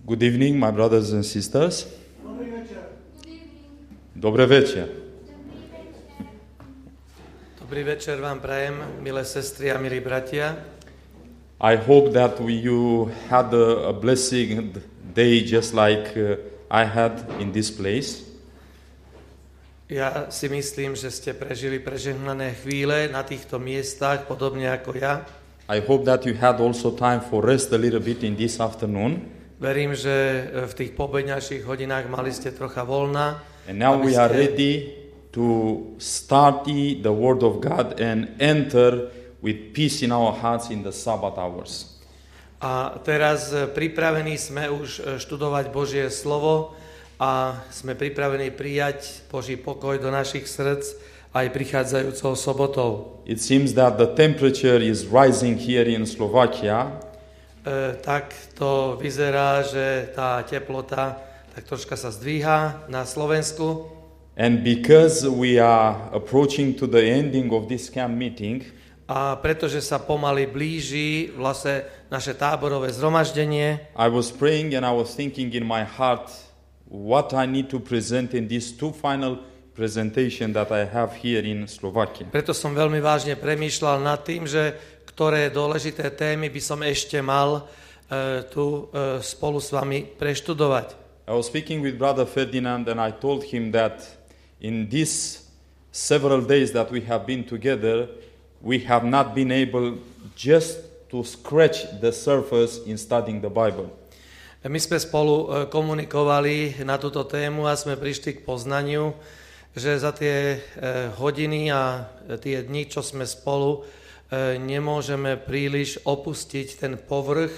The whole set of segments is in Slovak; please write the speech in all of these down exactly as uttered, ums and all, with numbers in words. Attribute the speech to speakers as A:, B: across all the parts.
A: Good evening, my brothers and sisters.
B: Dobrý večer.
A: Dobrý večer.
C: Dobrý večer vám prajem, milé sestry a milí bratia.
A: I hope that we, you had a, a blessing day just like uh, I had in this place.
C: Ja si myslím, že ste prežili prežehnané chvíle na týchto miestach, podobne ako ja.
A: I hope that you had also time for rest a little bit in this afternoon.
C: Verím, že v tých pobedňajších hodinách mali ste trocha voľna.
A: And now we
C: ste...
A: are ready to study the Word of God and enter with peace in our hearts in the Sabbath hours.
C: A teraz pripravení sme už študovať Božie slovo a sme pripravení prijať Boží pokoj do našich srdc aj prichádzajúcou sobotou.
A: It seems that the temperature is rising here in Slovakia.
C: E, tak to vyzerá, že tá teplota tak troška sa zdvíha na Slovensku.
A: And because we are approaching to the ending of this camp meeting,
C: a pretože sa pomaly blíži vlastne naše táborové zhromaždenie,
A: I was praying and I was thinking in my heart what I need to present in these two final presentation that I have here in Slovakia.
C: Preto som veľmi vážne premýšľal nad tým, že ktoré dôležité témy by som ešte mal uh, tu uh, spolu s vami preštudovať.
A: I was speaking with Brother Ferdinand and I told him that in these several days that we have been together, we have not been able just to scratch the surface in studying the Bible.
C: My sme spolu komunikovali na túto tému a sme prišli k poznaniu, že za tie hodiny a tie dni, čo sme spolu, nemôžeme príliš opustiť ten povrch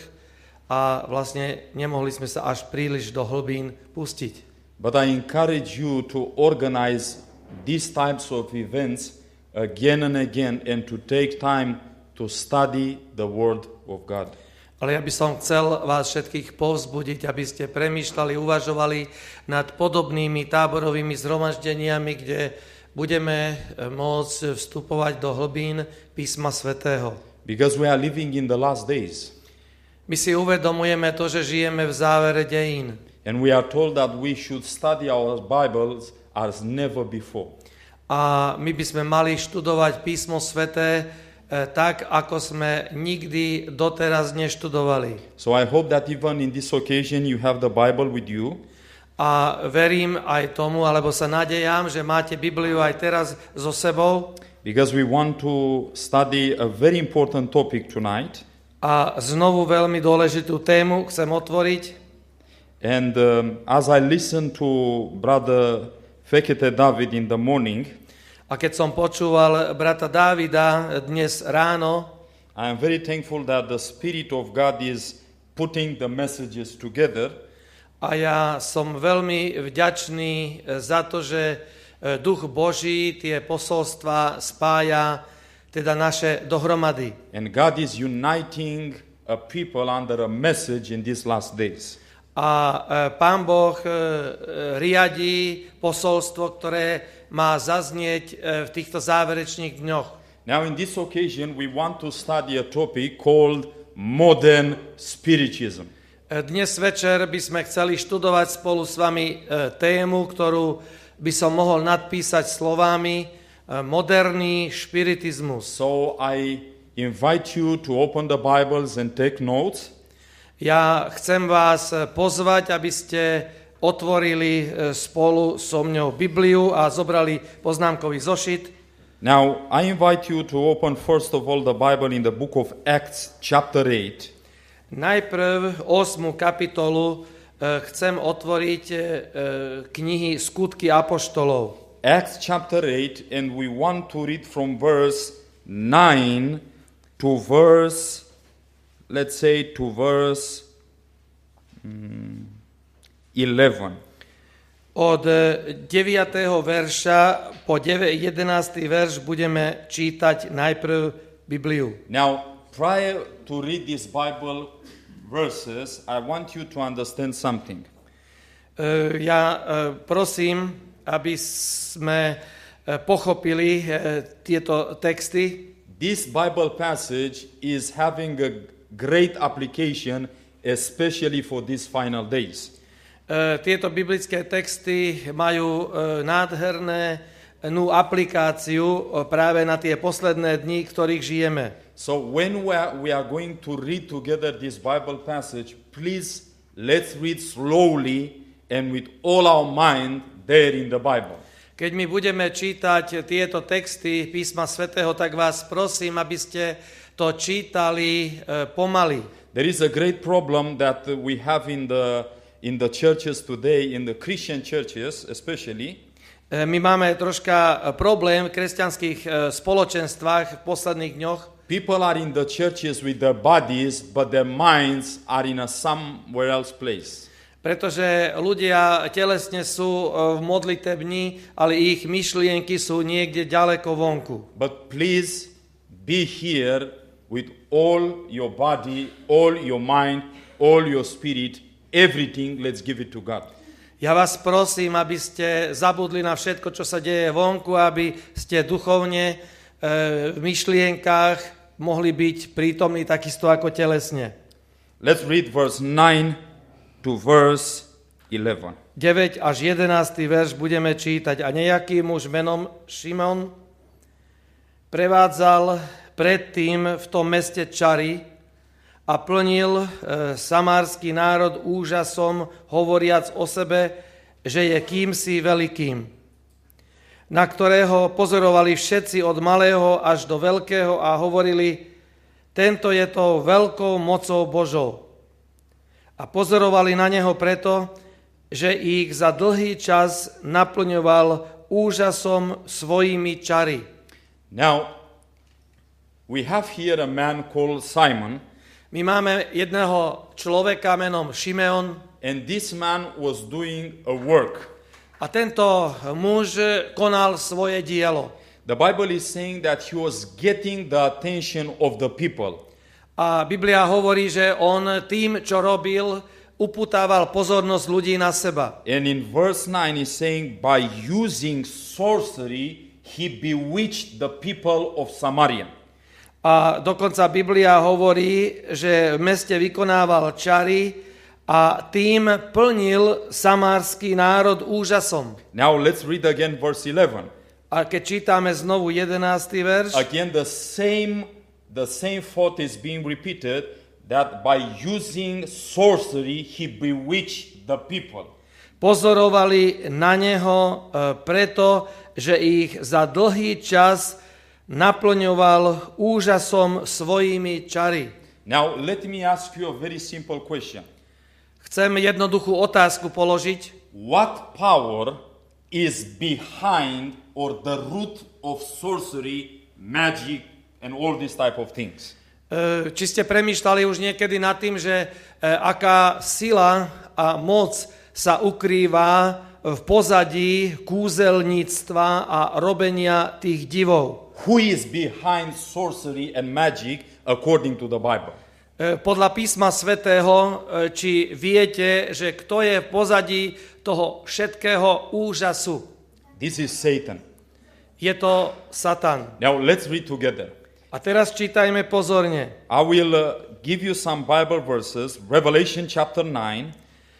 C: a vlastne nemohli sme sa až príliš do hlbín pustiť.
A: But I encourage you to organize these types of events again and again and to take time to study the Word of God.
C: Ale ja by som chcel vás všetkých povzbudiť, aby ste premýšľali, uvažovali nad podobnými táborovými zhromaždeniami, kde budeme môcť vstupovať do hlbín Písma Svätého.
A: Because we are living in the last days.
C: My si uvedomujeme to, že žijeme v závere dejín.
A: And we are told that we should study our Bibles as never before.
C: A my by sme mali študovať Písmo Sväté eh, tak, ako sme nikdy doteraz neštudovali.
A: So I hope that even in this occasion you have the Bible with you.
C: A verím aj tomu, alebo sa nadejam, že máte Bibliu aj teraz so sebou.
A: Because we want to study a very important topic tonight.
C: A znovu veľmi dôležitú tému chcem otvoriť.
A: And um, as I listened to Brother Fekete David in the morning,
C: a keď som počúval brata Dávida dnes ráno,
A: I am very thankful that the Spirit of God is putting the messages together.
C: A ja som veľmi vďačný za to, že Duch Boží tie posolstva spája teda naše dohromady.
A: And God is uniting a people under a message in these last days.
C: A Pán Boh riadí posolstvo, ktoré má zaznieť v týchto záverečných dňoch.
A: Now in this occasion we want to study a topic called modern spiritism.
C: Dnes večer by sme chceli študovať spolu s vami tému, ktorú by som mohol nadpísať slovami moderný špiritizmus.
A: So I invite you to open the Bibles and take notes.
C: Ja chcem vás pozvať, aby ste otvorili spolu so mňou Bibliu a zobrali poznámkový zošit.
A: Now I invite you to open first of all the Bible in the book of Acts chapter eight.
C: Najprv ôsmu kapitolu e, chcem otvoriť e, knihy Skutky apoštolov.
A: Acts chapter eight, and we want to read from verse nine to verse, let's say to verse um, eleven.
C: Od deviateho verša po jedenásty verš budeme čítať najprv Bibliu.
A: Now, prior to read this Bible verses, I want you to understand something.
C: Uh, ja uh, prosím, aby sme uh, pochopili uh, tieto texty.
A: This Bible passage is having a great application especially for these final days.
C: Tieto biblické texty majú nádherné nú aplikáciu práve na tie posledné dni, ktorých žijeme.
A: So when we are, we are going to read together this Bible passage, please let's read slowly and with all our mind there in the Bible.
C: Keď my budeme čítať tieto texty písma svätého, tak vás prosím, aby ste to čítali pomaly.
A: There is a great problem that we have in the in the churches today, in the Christian churches especially.
C: My máme troška problém v kresťanských spoločenstvách v posledných dňoch.
A: People are in the churches with their bodies, but their minds are in a somewhere else place.
C: Pretože ľudia telesne sú v modlitebni, ale ich myšlienky sú niekde ďaleko vonku.
A: But please be here with all your body, all your mind, all your spirit, everything, let's give it to God.
C: Ja vás prosím, aby ste zabudli na všetko, čo sa deje vonku, aby ste duchovne e, v myšlienkách mohli byť prítomní takisto ako telesne.
A: Let's read verse nine to verse eleven.
C: deväť až jedenásty verš budeme čítať. A nejaký muž menom Šimon prevádzal predtým v tom meste čary a plnil e, samársky národ úžasom, hovoriac o sebe, že je kýmsi veľkým, na ktorého pozorovali všetci od malého až do veľkého a hovorili, tento je to veľkou mocou Božou. A pozorovali na neho preto, že ich za dlhý čas naplňoval úžasom svojimi čary.
A: Now, we have here a man called Simon.
C: My máme jedného človeka menom Šimeon.
A: And this man was doing a work.
C: A tento muž konal svoje dielo.
A: The Bible is saying that he was getting the attention of the people.
C: A Biblia hovorí, že on tým, čo robil, upútával pozornosť ľudí na seba.
A: And in verse nine is saying, by using sorcery, he bewitched the people of Samaria.
C: A dokonca Biblia hovorí, že v meste vykonával čary a tým plnil samársky národ úžasom.
A: Now let's read again verse eleven.
C: A keď čítame znovu jedenásty verš,
A: again the same the same thought is being repeated, that by using sorcery he bewitched the people.
C: Pozorovali na neho preto, že ich za dlhý čas naplňoval úžasom svojimi čary.
A: Now let me ask you a very simple question.
C: Chcem jednoduchú otázku položiť.
A: What power is behind or the root of sorcery, magic and all these type of things?
C: Či ste premýšľali už niekedy nad tým, že aká sila a moc sa ukrýva v pozadí kúzelníctva a robenia tých divov?
A: Who is behind sorcery and magic according to the Bible?
C: Podľa písma svätého, či viete, že kto je v pozadí toho všetkého úžasu?
A: This is Satan.
C: Je to Satan.
A: Now let's read together.
C: A teraz čítajme pozorne.
A: I will uh, give you some Bible verses. Revelation chapter nine.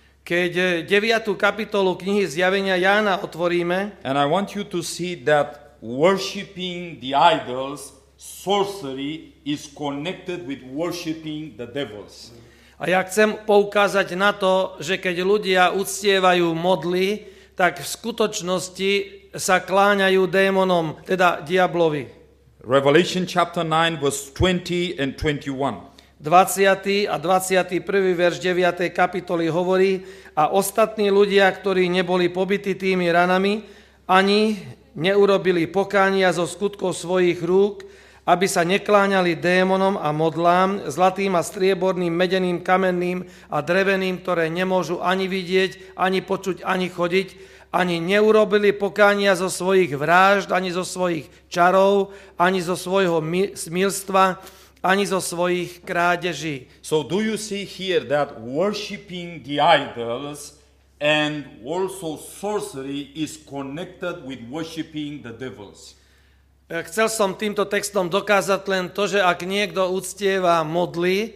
C: Keď deviatu kapitolu knihy Zjavenia Jána otvoríme,
A: and I want you to see that worshiping the idols, sorcery is connected with worshiping the devils.
C: A ja chcem poukázať na to, že keď ľudia uctievajú modly, tak v skutočnosti sa kláňajú démonom, teda diablovi.
A: Revelation chapter nine verse twenty and twenty-one.
C: dvadsiaty a dvadsiaty prvý verš deviatej kapitoly hovorí, a ostatní ľudia, ktorí neboli pobití tými ranami, ani neurobili pokánia zo skutkov svojich rúk, aby sa nekláňali démonom a modlám, zlatým a strieborným, medeným, kamenným a dreveným, ktoré nemôžu ani vidieť, ani počuť, ani chodiť, ani neurobili pokánia zo svojich vražd, ani zo svojich čarov, ani zo svojho smilstva, ani zo svojich krádeží.
A: So do you see here that worshiping the idols and also sorcery is connected with worshiping the devils?
C: Chcel som týmto textom dokázať len to, že ak niekto uctieva modly,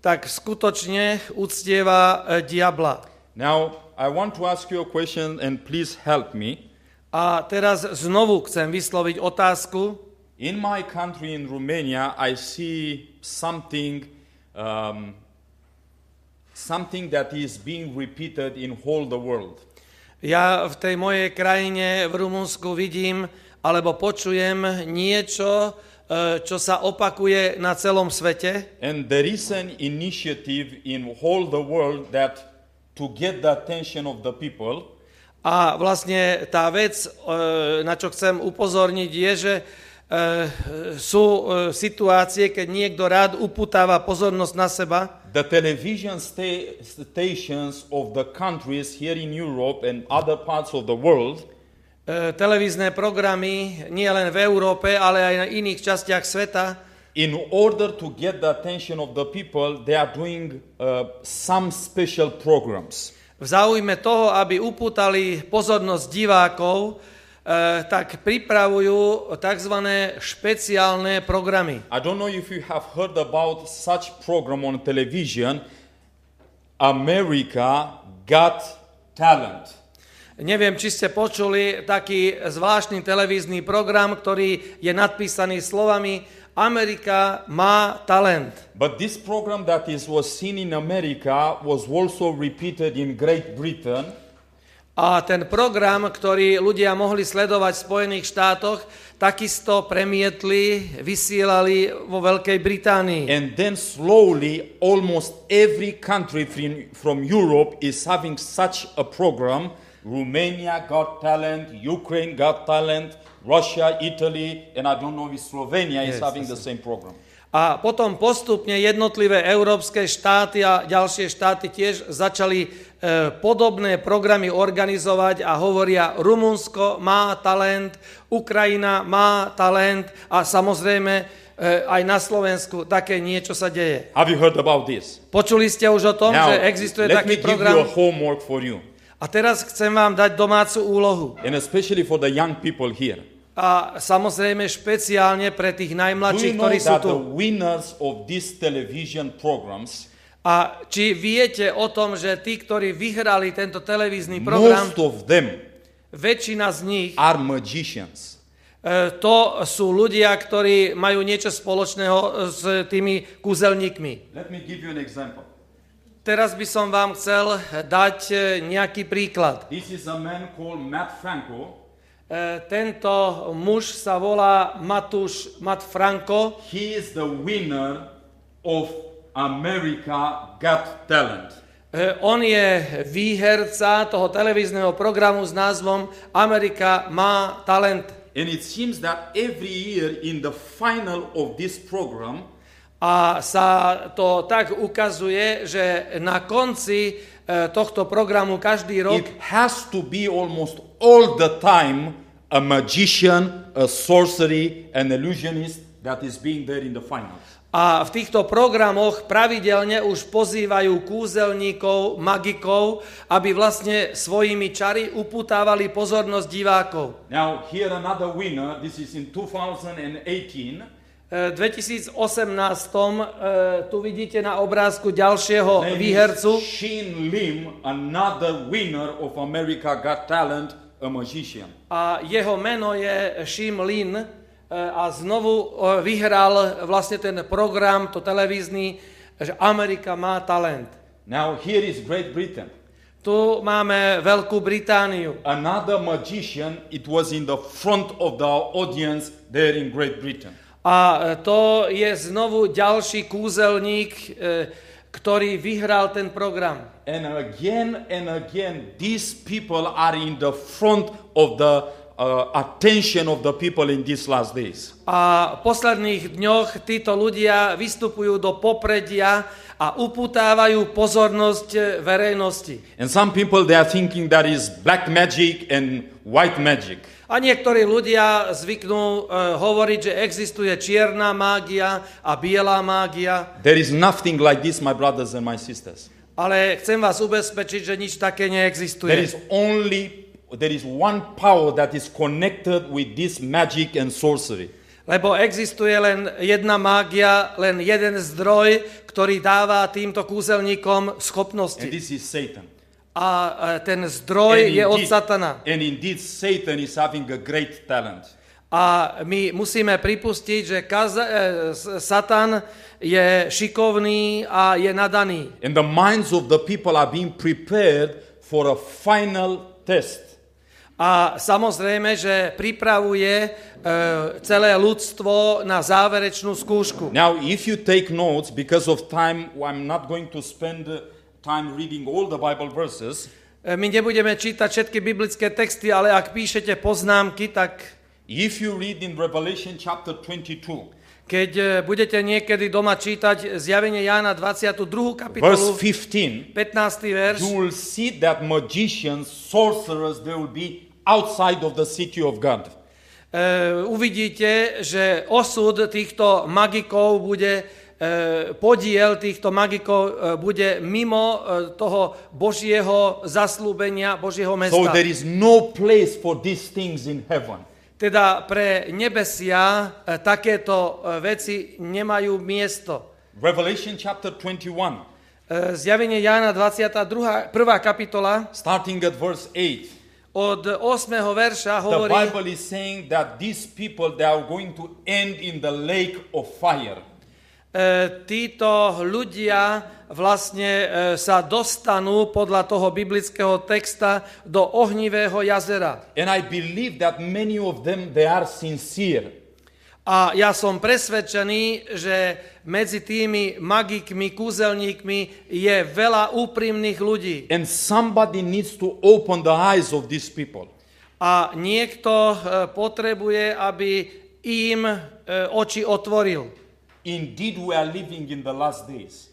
C: tak skutočne uctieva e, diabla.
A: Now, I want to ask you a question and please help me.
C: A teraz znovu chcem vysloviť otázku.
A: In my country, in Romania, I see something, um, something that is being repeated in whole the world.
C: Ja v tej mojej krajine v Rumunsku vidím alebo počujem niečo, čo sa opakuje na celom svete.
A: And there is an initiative in whole the world that to get the attention of the people.
C: A vlastne tá vec, na čo chcem upozorniť, je, že sú situácie, keď niekto rád uputáva pozornosť na seba.
A: The television sta- stations of the countries here in Europe and other parts of the world
C: televízne programy nie len v Európe, ale aj na iných častiach sveta.
A: In order to get the attention of the people, they are doing uh, some special programs.
C: V záujme toho, aby upútali pozornosť divákov, eh, tak pripravujú tzv. Špeciálne programy.
A: I don't know if you have heard about such program on television, America Got Talent.
C: Neviem, či ste počuli taký zvláštny televízny program, ktorý je nadpísaný slovami Amerika má talent.
A: But this program that is was seen in America was also repeated in Great Britain.
C: A ten program, ktorý ľudia mohli sledovať v Spojených štátoch, takisto premietli, vysielali vo Veľkej Británii.
A: And then slowly almost every country from, from Europe is having such a program. Romania got talent, Ukraine got talent, Russia, Italy, and I don't know if Slovenia is
C: yes,
A: having
C: yes.
A: the same program.
C: A potom postupne jednotlivé európske štáty a ďalšie štáty tiež začali e, podobné programy organizovať a hovoria, Rumunsko má talent, Ukrajina má talent a samozrejme e, aj na Slovensku také niečo sa deje.
A: Have you heard about this?
C: Počuli ste už o tom,
A: Now,
C: že existuje
A: let
C: taký
A: me give
C: program?
A: you a homework for you.
C: A teraz chcem vám dať domácu úlohu.
A: And especially for the young people here.
C: A samozrejme špeciálne pre tých
A: Do
C: najmladších,
A: you know
C: ktorí sú
A: that
C: tu.
A: the winners of these television programs,
C: A či viete o tom, že tí, ktorí vyhrali tento televízny program,
A: most of them
C: väčšina z nich,
A: are magicians.
C: e, to sú ľudia, ktorí majú niečo spoločného s tými kúzelníkmi.
A: Let me give you an example.
C: Teraz by som vám chcel dať e, nejaký príklad.
A: This is a man called Matt Franco.
C: E, Tento muž sa volá Matúš Matt Franco.
A: He is the winner of America Got Talent.
C: E, On je výherca toho televízneho programu s názvom Amerika má talent.
A: And it seems that every year in the final of this program,
C: A sa to tak ukazuje, že na konci e, tohto programu každý rok
A: it has to be almost all the time a magician, a sorcery, an illusionist that is being there in the finals.
C: a v týchto programoch pravidelne už pozývajú kúzelníkov, magikov, aby vlastne svojimi čary upútávali pozornosť divákov.
A: Now here another winner, this is in two thousand eighteen.
C: V dvetisícosemnásť e, tu vidíte na obrázku ďalšieho
A: Name
C: výhercu.
A: is Shane Lim, another winner of America Got Talent, a magician.
C: A jeho meno je Shim Lin e, a znovu e, vyhral vlastne ten program, to televízny, že Amerika má talent.
A: Now here is Great Britain.
C: Tu máme Veľkú Britániu.
A: Another magician, it was in the front of the audience there in Great Britain.
C: A to je znovu ďalší kúzelník, e, ktorý vyhral ten program.
A: And again and again, these people are in the front of the uh, attention of the people in these last days.
C: A v posledných dňoch títo ľudia vystupujú do popredia a upútávajú pozornosť verejnosti.
A: And some people, they are thinking that is black magic and white magic.
C: A niektorí ľudia zvyknú uh, hovoriť, že existuje čierna mágia a biela mágia,
A: There is nothing like this, my brothers and my sisters.
C: ale chcem vás ubezpečiť, že nič také neexistuje.
A: There is only, there is one power that is connected with this magic and sorcery.
C: Lebo existuje len jedna mágia, len jeden zdroj, ktorý dáva týmto kúzelníkom schopnosti.
A: And this is Satan.
C: A ten zdroj
A: And
C: je od
A: indeed-
C: Satana.
A: And indeed, Satan is having a great talent.
C: A my musíme pripustiť, že kaza- e, s- Satan je šikovný a je nadaný.
A: And the minds of the people are being prepared for a final test.
C: A samozrejme, že pripravuje e, celé ľudstvo na záverečnú skúšku.
A: Now, if you take notes, because of time, I'm not going to spend uh, time reading all the Bible verses.
C: E, My nebudeme čítať všetky biblické texty, ale ak píšete poznámky, tak
A: If you read in Revelation chapter twenty-two,
C: keď e, budete niekedy doma čítať Zjavenie Jána dvadsiatu druhú
A: verse
C: kapitolu,
A: fifteen,
C: pätnásty verš,
A: you will see that magicians, sorcerers, they will be outside of the city of God.
C: e, uvidíte, že osud týchto magikov bude, e, podiel týchto magikov e, bude mimo e, toho Božieho zaslúbenia, Božieho
A: So
C: mesta.
A: there is no place for these things in heaven.
C: Teda pre nebesia e, takéto e, veci nemajú miesto.
A: Revelation chapter twenty-one,
C: E, Zjavenie Jána dvadsiata druhá prvá kapitola
A: starting at verse eight.
C: od ôsmeho verša
A: The
C: hovorí,
A: Bible is saying that these people, they are going to end in the lake of fire.
C: e, títo ľudia vlastne e, sa dostanú podľa toho biblického texta do ohnivého jazera.
A: And I believe that many of them, they are sincere.
C: A ja som presvedčený, že medzi tými magikmi, kúzelníkmi je veľa úprimných ľudí.
A: And somebody needs to open the eyes of these people.
C: A niekto e, potrebuje, aby im e, oči otvoril.
A: Indeed, we are living in the last days.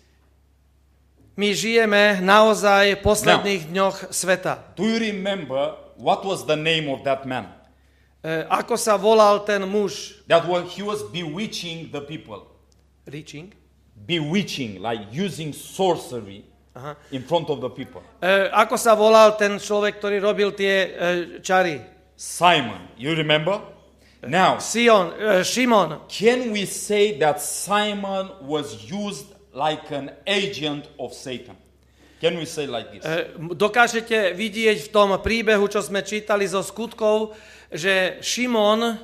C: My žijeme naozaj v posledných dňoch sveta.
A: Do you remember what was the name of that man?
C: E, ako sa volal ten muž?
A: That was, he was bewitching the people.
C: Reaching?
A: Bewitching, like using sorcery
C: Aha.
A: in front of the people.
C: E, ako sa volal ten človek, ktorý robil tie e, čary?
A: Simon, you remember? Now,
C: Sion, e, Šimon.
A: can we say that Simon was used like an agent of Satan? Can we say like this?
C: E, dokážete vidieť v tom príbehu, čo sme čítali zo skutkov, že Šimon e,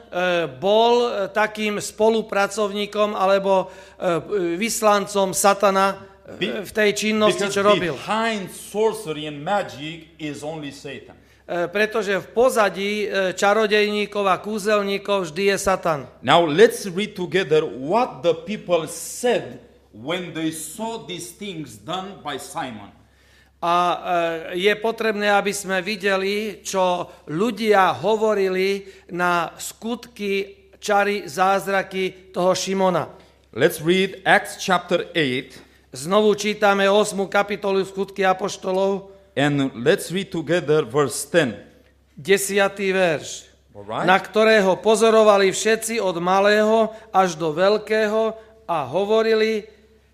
C: bol e, takým spolupracovníkom alebo e, vyslancom Satana e, v tej činnosti,
A: Because
C: čo robil.
A: behind sorcery and magic is only Satan.
C: E, pretože v pozadí e, čarodejníkov a kúzelníkov vždy je Satan.
A: Now let's read together what the people said when they saw these things done by Simon.
C: A e, je potrebné, aby sme videli, čo ľudia hovorili na skutky, čary, zázraky toho Šimona.
A: Let's read Acts chapter eight
C: Znovu čítame ôsmu kapitolu skutky apoštolov,
A: and let's read together verse ten.
C: desiatý verš,
A: Alright?
C: na ktorého pozorovali všetci od malého až do veľkého a hovorili,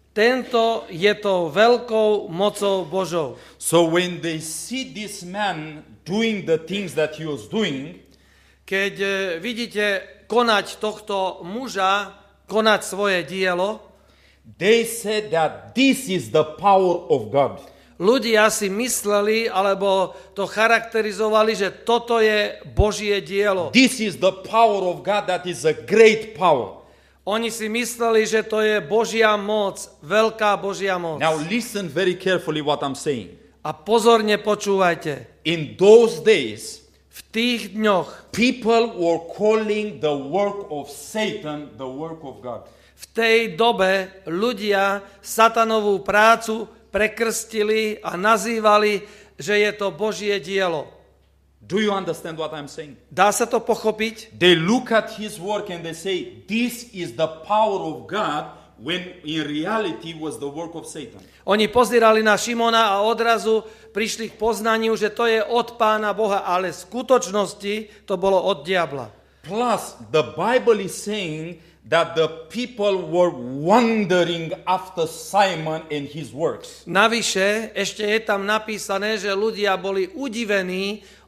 C: tento je to veľkou mocou Božou.
A: So when they see this man doing the things that he was doing,
C: Keď e, vidíte konať tohto muža, konať svoje dielo,
A: they said that this is the power of God.
C: ľudia si mysleli, alebo to charakterizovali, že toto je Božie dielo.
A: This is the power of God that is a great power.
C: Oni si mysleli, že to je Božia moc, veľká Božia moc.
A: Now listen very carefully what I'm saying.
C: A pozorne počúvajte.
A: In those days,
C: V tých dňoch,
A: people were calling the work of Satan the work of God.
C: v tej dobe ľudia satanovú prácu prekrstili a nazývali, že je to Božie dielo.
A: Do you understand what I'm saying?
C: Dá sa to pochopiť?
A: They look at his work and they say, this is the power of God, when in reality was the work of Satan.
C: Oni pozerali na Šimona a odrazu prišli k poznaniu, že to je od Pána Boha, ale v skutočnosti to bolo od diabla.
A: Plus, the Bible is saying that the people were wondering after Simon and his works.
C: Navyše, ešte je tam napísané, že ľudia boli udivení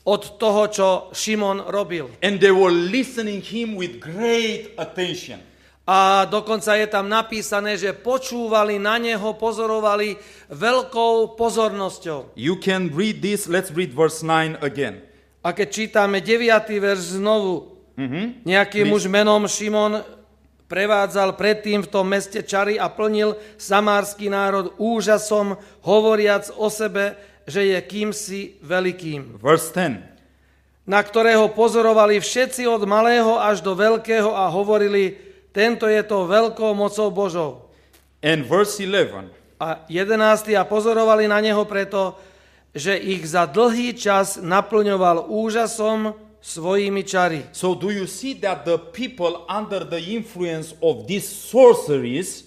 C: od toho, čo Šimon robil.
A: And they were listening him with great attention.
C: A dokonca je tam napísané, že počúvali na neho, pozorovali veľkou pozornosťou.
A: You can read this. Let's read verse nine again.
C: A keď čítame deviaty verš znovu,
A: Mm-hmm.
C: nejaký muž menom Šimon prevádzal predtým v tom meste čary a plnil samársky národ úžasom, hovoriac o sebe, že je kýmsi veľkým.
A: Verse ten.
C: Na ktorého pozorovali všetci od malého až do veľkého a hovorili, tento je to veľkou mocou Božou.
A: And verse eleven.
C: A jedenásty a pozorovali na neho preto, že ich za dlhý čas naplňoval úžasom svojimi čary.
A: So do you see that the people under the influence of these sorceries,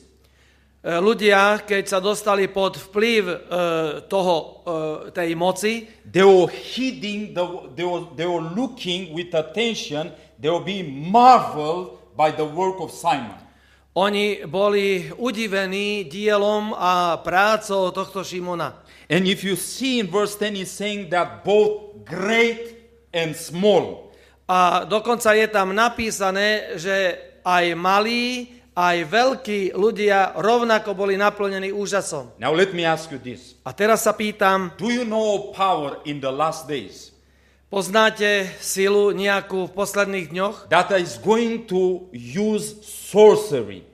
C: ľudia, keď sa dostali pod vplyv e, toho, e, tej moci,
A: they were heeding, the, they, were, they were looking with attention, they were being marveled by the work of Simon.
C: Oni boli udivení dielom a prácou tohto Šimona.
A: And if you see in verse ten, he's saying that both great and small.
C: A dokonca je tam napísané, že aj malí, aj veľkí ľudia rovnako boli naplnení úžasom.
A: Now let me ask you this.
C: A teraz sa pýtam,
A: Do you know power in the last days
C: poznáte silu nejakú v posledných dňoch,
A: that is going to use sorcery?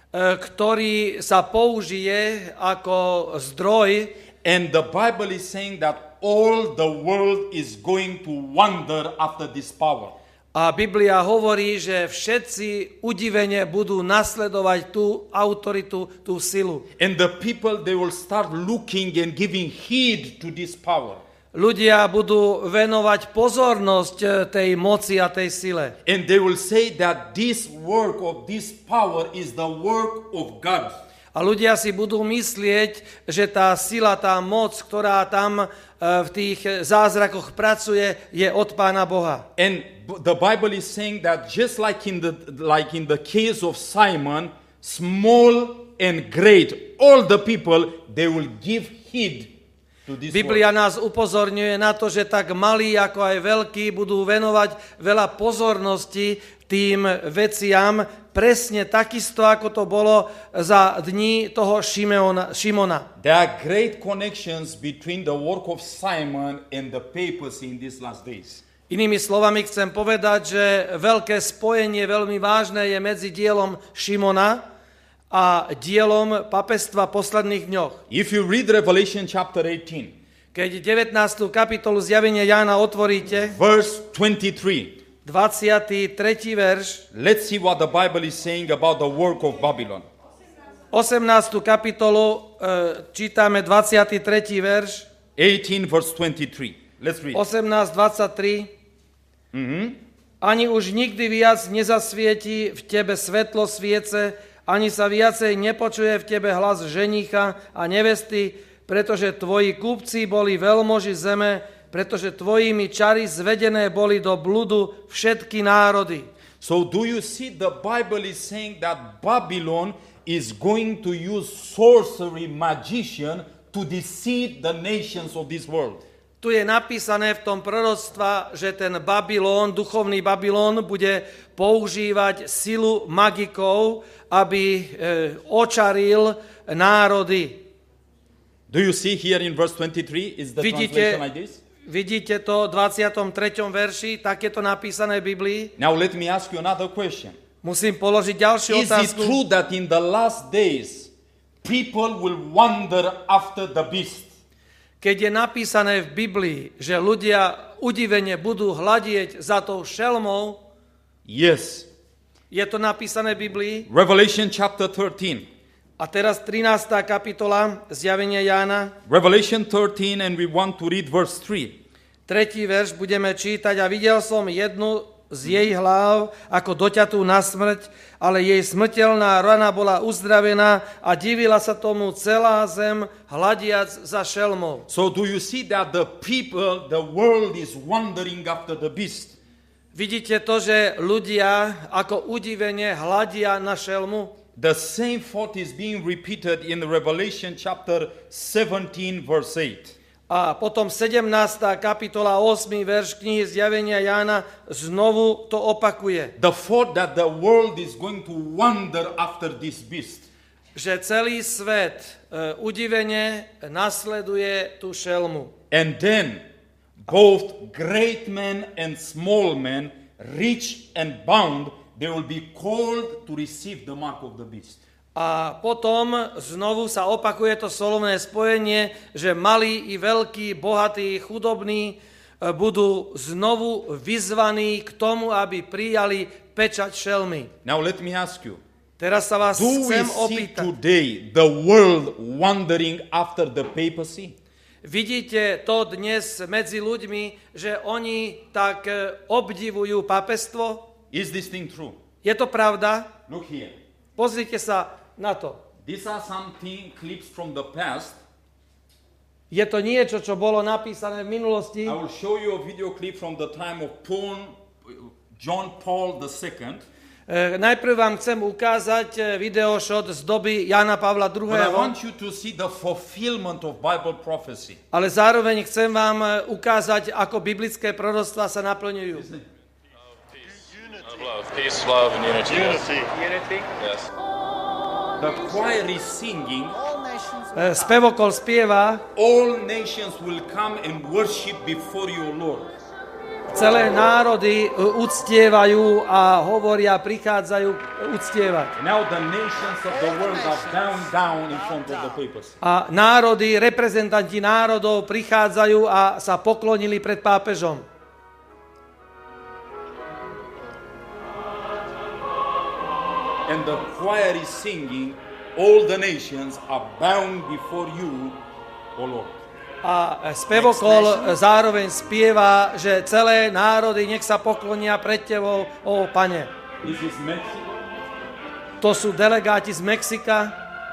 C: Ktorý sa použije ako zdroj.
A: And the Bible is saying that all the world is going to wonder after this power.
C: A Biblia hovorí, že všetci udivene budú nasledovať tú autoritu, tú silu.
A: And the people, they will start looking and giving heed to this power.
C: Ľudia budú venovať pozornosť tej moci a tej sile.
A: And they will say that this work of this power is the work of God.
C: A ľudia si budú myslieť, že tá sila, tá moc, ktorá tam v tých zázrakoch pracuje, je od Pána Boha.
A: And the Bible is saying that just like in the like in the case of Simon, small and great, all the people, they will give heed to this
C: Biblia
A: word.
C: nás upozorňuje na to, že tak malí ako aj veľkí budú venovať veľa pozornosti tým veciam, presne takisto, ako to bolo za dní toho Šimeona, Šimona.
A: There are great connections between the work of Simon and the papacy in these last days.
C: Inými slovami chcem povedať, že veľké spojenie, veľmi vážne je medzi dielom Šimona a dielom papestva v posledných dňoch.
A: If you read Revelation chapter eighteen,
C: keď devätnástu kapitolu zjavenia Jána otvoríte,
A: verse twenty-three,
C: dvadsiaty tretí verš,
A: let's see what the Bible is saying about the work of Babylon.
C: osemnástu kapitolu e, čítame dvadsiaty tretí verš,
A: eighteen verse twenty-three. Let's read.
C: osemnásť dvadsaťtri.
A: Mm-hmm.
C: Ani už nikdy viac nezasvieti v tebe svetlo sviece, ani sa viacej nepočuje v tebe hlas ženicha a nevesty, pretože tvoji kupci boli veľmoži zeme, pretože tvojimi čary zvedené boli do bludu všetky národy.
A: So do you see the Bible is saying that Babylon is going to use sorcery, magician to deceive the nations of this world.
C: Tu je napísané v tom proroctva, že ten Babylon, duchovný Babylon, bude používať silu magikov, aby e, očaril národy.
A: Do you see here in verse twenty-three, is the
C: Vidíte,
A: translation like this?
C: vidíte to v dvadsiatom treťom verši, tak je to napísané v Biblii.
A: Now let me ask you another question.
C: Musím položiť ďalšiu
A: Is it
C: otázku.
A: true that in the last days people will wander after the beast?
C: Keď je napísané v Biblii, že ľudia udivene budú hľadieť za tou šelmou,
A: Yes.
C: je to napísané v Biblii.
A: Revelation chapter thirteen.
C: A teraz trinásta kapitola zjavenia Jána.
A: Revelation thirteen, and we want to read verse three.
C: Tretí verš budeme čítať. A videl som jednu z jej hlav ako doťatú na smrť, ale jej smrteľná rana bola uzdravená a divila sa tomu celá zem, hľadiac za šelmou.
A: So do you see that the people, the world is wandering after the beast?
C: Vidíte to, že ľudia ako udivene hľadia na šelmu?
A: The same thought is being repeated in Revelation chapter seventeen verse eight.
C: A potom sedemnásta kapitola, ôsmy verš knihy Zjavenia Jána znovu to opakuje.
A: The thought that the world is going to wander after this beast.
C: Že celý svet uh, udivene nasleduje tú šelmu.
A: And then both great men and small men, rich and bound, they will be called to receive the mark of the beast.
C: A potom znovu sa opakuje to solovné spojenie, že malí i veľkí, bohatí, chudobní budú znovu vyzvaní k tomu, aby prijali pečať šelmy.
A: Now let me ask you,
C: teraz sa vás
A: do we
C: chcem
A: see
C: opýtať.
A: today the world wandering after the papacy?
C: Vidíte to dnes medzi ľuďmi, že oni tak obdivujú pápestvo?
A: Is this thing true?
C: Je to pravda?
A: Look here.
C: Pozrite sa na to.
A: These are some thing, clips from the past.
C: Je to niečo, čo bolo napísané v minulosti.
A: I will show you a video clip from the time of Paul, John Paul the Second.
C: E, najprv vám chcem ukázať videoshot z doby Jana Pavla
A: But I
C: druhého.
A: want you to see the fulfillment of Bible prophecy.
C: Ale zároveň chcem vám ukázať, ako biblické proroctvá sa naplňujú.
B: Love, peace, love, and unity.
D: Unity.
B: Unity? Yes.
A: The choir is singing,
C: E, spevokol spieva,
A: all nations will come and worship before your Lord.
C: celé národy uctievajú a hovoria, prichádzajú uctievať.
A: Now the nations of the world are down, down in front of the papacy.
C: A národy, reprezentanti národov prichádzajú a sa poklonili pred pápežom.
A: And the choir is singing, all the nations are bound before you, O Lord.
C: A spevokol zároveň spieva, že celé národy nech sa poklonia pred tebou, ó Pane.
A: This is Mexico.
C: To sú delegáti z Mexika.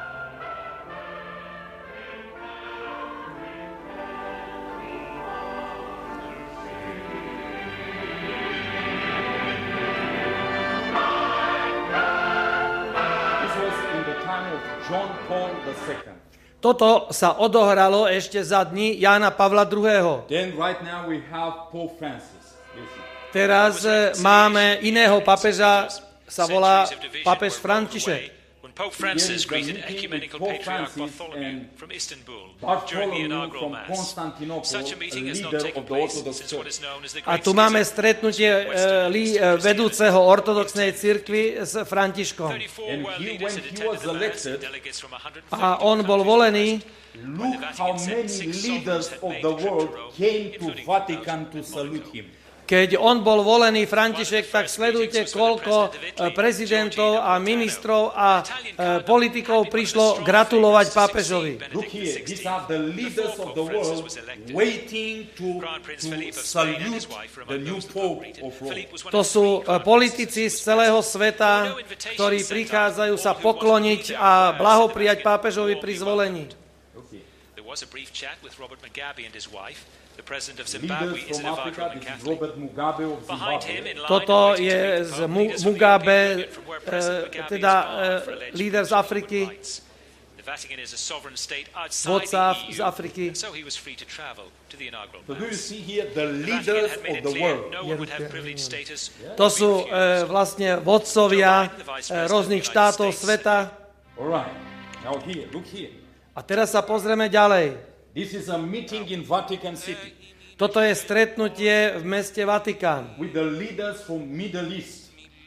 A: This was in the time of John Paul the Second.
C: Toto sa odohralo ešte za dní Jána Pavla druhého.
A: Then right now we have Pope Francis. Listen.
C: Teraz e, máme iného papeža, sa volá pápež František.
E: When Pope Francis greeted Ecumenical Patriarch Bartholomew from Istanbul during the
A: Bartholomew
E: inaugural
A: from
E: Mass.
A: Constantinople,
E: Such a meeting has not
A: leader
E: taken
A: of the
E: place
A: Orthodox
E: since what
A: Church.
E: is known as the
C: A
E: Great
C: tu máme
E: Schism.
C: stretnutie e, li, e, vedúceho ortodoxnej cirkvi s Františkom.
E: thirty-four
A: And
E: world
A: he-
E: leaders
A: when
E: had
A: he
E: attended
A: was
E: the Mass,
A: elected,
E: delegates from one hundred
C: A
E: thirty
C: on bol volený.
A: Look how many leaders of the world came to Vatican to salute him.
C: Keď on bol volený, František, tak sledujte, koľko e, prezidentov a ministrov a e, politikov prišlo gratulovať pápežovi.
A: Look here, these are the leaders of the world waiting to, to salute the new Pope of Rome.
C: To sú e, politici z celého sveta, ktorí prichádzajú sa pokloniť a blahoprijať pápežovi pri zvolení.
E: There was a brief chat with Robert Mugabe and his wife. The president of
A: Leaders
E: Zimbabwe is
A: from
E: an
A: Africa,
E: Roman
A: this is
E: Catholic.
A: Robert Mugabe of
E: Behind him,
A: Zimbabwe.
E: in line,
C: Toto
E: waiting
C: je
E: to meet the
C: z
E: Pope,
C: Mu-
E: leaders from the
C: Mugabe,
E: European Union, from where President
C: e,
E: Mugabe
C: teda
E: is barred
C: e,
E: for alleged
C: líder z
E: abuse of
C: Afriky,
E: human rights. The Vatican is a sovereign state outside
C: vodca
E: the E
C: z
E: U,
C: Afriky.
E: and so he was free to travel to the inaugural
A: So do you
E: Mass.
A: see here the
E: The Vatican
A: leaders
E: had
A: of
E: made it
A: the
E: clear
A: world?
E: no one would have privileged status.
C: To sú e, vlastne vodcovia e, rôznych štátov sveta.
A: All right, now here, look here.
C: A teraz sa pozrieme ďalej.
A: This is a meeting in Vatican City
C: Toto je stretnutie v meste Vatikán
A: with the leaders from Middle East.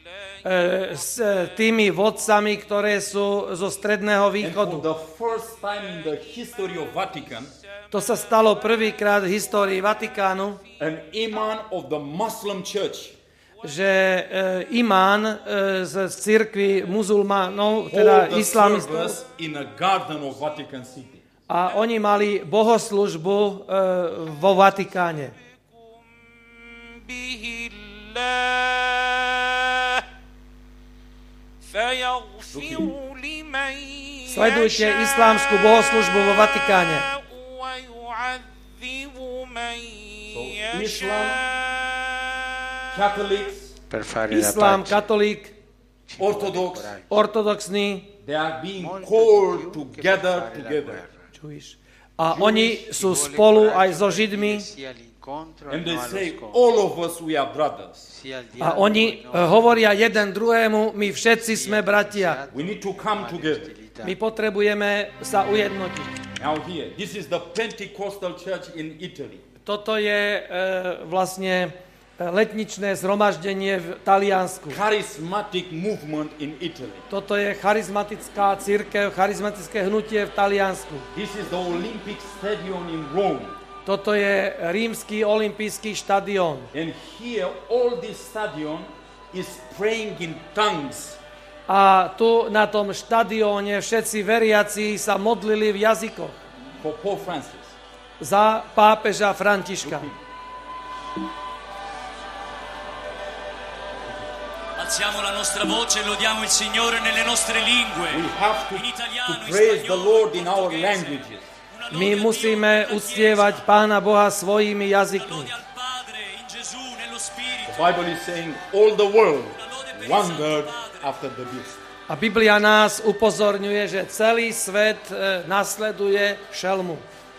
C: e, s e, tými vodcami, ktoré sú zo Stredného
A: And for
C: východu.
A: the first time in the history of Vatican,
C: To sa stalo prvýkrát v histórii Vatikánu,
A: an imam of the Muslim church
C: že e, imán e, z cirkvi muzulmánov, teda
A: hold the
C: islamistov,
A: service in a garden of Vatican City.
C: a oni mali bohoslužbu e, vo Vatikáne.
D: به الله فيغفر لمن
C: Sledujte islámsku bohoslužbu vo Vatikáne.
D: ويعذب من
A: Islam,
D: يشاء
A: Catholics,
F: per fare la
C: Islám,
F: pace.
C: katolík,
A: Orthodox,
C: ortodoxný,
A: they are being called together together.
C: Jewish. A oni sú spolu aj so Židmi.
A: And they say, all of us, we are brothers.
C: A oni hovoria jeden druhému, my všetci sme bratia.
A: We need to come together.
C: My potrebujeme sa ujednotiť.
A: Now here, this is the Pentecostal church in Italy.
C: Toto je e, vlastne letničné zhromaždenie v Taliansku.
A: Charismatic movement in Italy.
C: Toto je charizmatická cirkev, charizmatické hnutie v Taliansku.
A: This is the Olympic Stadium in Rome.
C: Toto je rímsky olympijský štadión.
A: And here all this stadium is praying in tongues.
C: A tu na tom štadióne všetci veriaci sa modlili v jazykoch.
A: For Pope Francis.
C: Za pápeža Františka.
F: Alziamo la nostra voce e lodiamo il Signore nelle nostre lingue.
A: We have to,
F: In italiano,
A: to praise
F: in
A: the
F: spagnolo,
A: Lord in our
F: portoghese.
A: languages.
C: My musíme uctievať Pána Boha svojimi jazykmi.
A: The Bible is saying all the world wondered after the beast.
C: A Biblia nás upozorňuje, že celý svet e, nasleduje šelmu.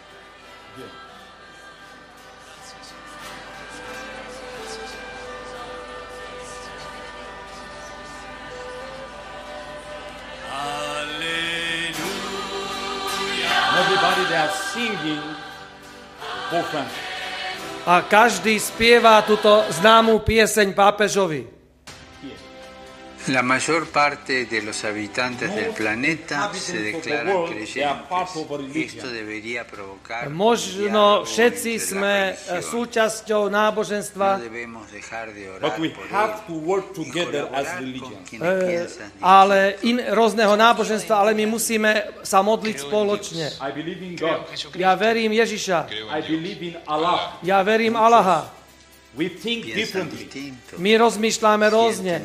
A: Everybody they are singing Pope Francis.
C: A každý spieva túto známú pieseň pápežovi.
G: La mayor parte de los habitantes del planeta se declaran creyentes. Esto debería provocar
C: Možno všetci sme súčasťou náboženstva,
A: But we have to work together as religions.
C: ale in, rôzneho náboženstva, ale my musíme sa modliť spoločne.
A: I believe in God.
C: Ja verím Ježiša.
A: I believe in Allah.
C: Ja verím Allaha.
A: We think differently.
C: My rozmýšľame rôzne.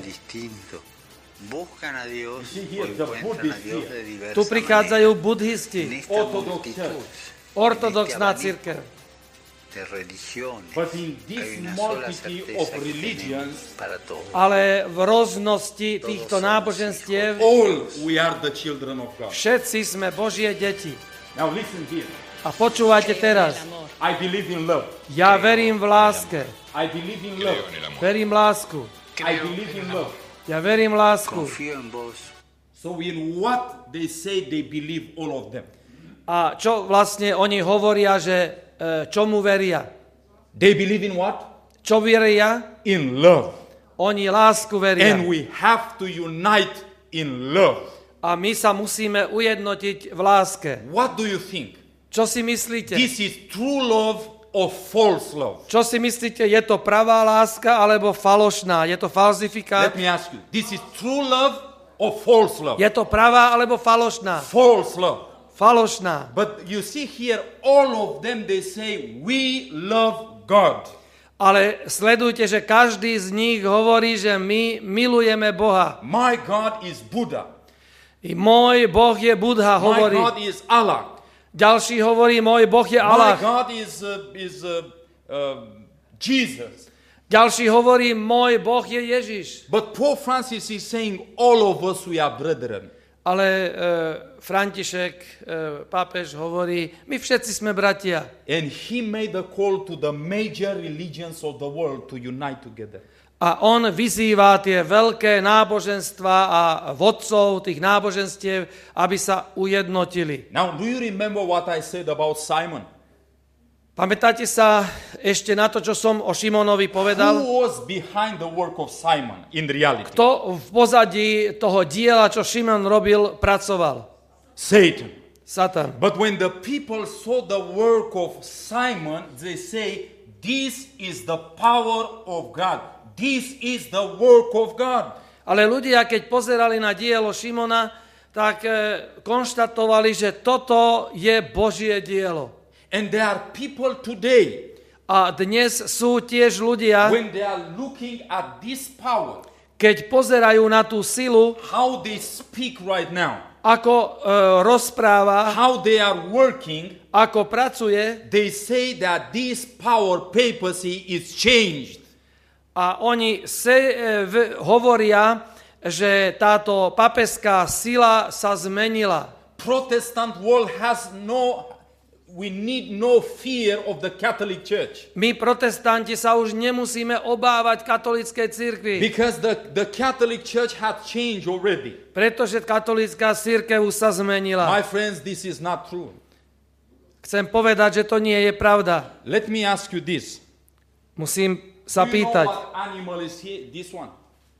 G: Buscan a Dios
A: You see
G: o
A: here, the
G: encuentran a
A: Buddhists
G: Dios
A: here.
G: de diversa
C: Tu prichádzajú
G: manera. En
C: budhisti,
G: esta
A: Orthodox
G: multitud,
C: ortodoxná
G: en este
C: cirkev.
G: abanico de religiones,
A: But in this
G: hay una sola
A: multitude
G: certeza
A: of
G: que
A: religions,
G: tenemos para todos.
C: Ale v rôznosti týchto náboženstiev
A: all we are the children of God.
C: všetci sme Božie deti.
A: Now listen here.
C: A počúvajte teraz.
A: I believe in love.
C: Ja verím v láske.
A: I believe in love.
C: Verím lásku.
A: I believe in love.
C: Ja verím lásku.
G: Confío en vos.
A: So in what they say they believe all of them.
C: A čo vlastne oni hovoria, že e, čomu veria?
A: They believe in what?
C: Čo veria?
A: In love.
C: Oni lásku veria.
A: And we have to unite in love.
C: A my sa musíme ujednotiť v láske.
A: What do you think?
C: Čo si myslíte?
A: This is true love or false love?
C: Čo si myslíte, je to pravá láska alebo falošná? Je to falzifikát?
A: Let me ask you. This is true love or false love?
C: Je to pravá alebo falošná?
A: False love.
C: Falošná.
A: But you see here, all of them, they say, we love God.
C: Ale sledujte, že každý z nich hovorí, že my milujeme Boha.
A: My God is Buddha.
C: I môj Boh je Budha,
A: My
C: hovorí.
A: God is Allah.
C: Ďalší hovorí, môj Boh je
A: My
C: Allah.
A: God is, uh, is uh, uh, Jesus.
C: Ďalší hovorí, môj Boh je Ježiš.
A: But Pope Francis is saying, all of us, we are brethren.
C: Ale e, František, e, pápež, hovorí, my všetci sme bratia.
A: And he made a call to the major religions of the world to unite together.
C: A on vyzýva tie veľké náboženstva a vodcov tých náboženstiev, aby sa ujednotili.
A: Now, do you remember what I said about Simon?
C: Pamätáte sa ešte na to, čo som o Šimonovi povedal?
A: Who was behind the work of Simon in reality?
C: Kto v pozadí toho diela, čo Šimon robil, pracoval?
A: Satan.
C: Satan.
A: But when the people saw the work of Simon, they say, this is the power of God. This is the work of God.
C: Ale ľudia, keď pozerali na dielo Šimona, tak e, konštatovali, že toto je Božie dielo.
A: And there are people today,
C: A dnes sú tiež ľudia,
A: when they are looking at this power,
C: keď pozerajú na tú silu,
A: how they speak right now,
C: ako e, rozpráva,
A: how they are working,
C: ako pracuje,
A: they say that this power papacy is changed.
C: a oni se, e, v, hovoria, že táto papeská sila sa zmenila.
A: Protestant world has no we need no fear of the Catholic Church.
C: My protestanti sa už nemusíme obávať katolíckej cirkvi.
A: Because the, the Catholic Church had changed already.
C: Pretože katolícka cirkev už sa zmenila.
A: My friends, this is not true.
C: Chcem povedať, že to nie je pravda.
A: Let me ask you this.
C: Musím sa
A: Do you know
C: pýtať.
A: what animal is here? This one.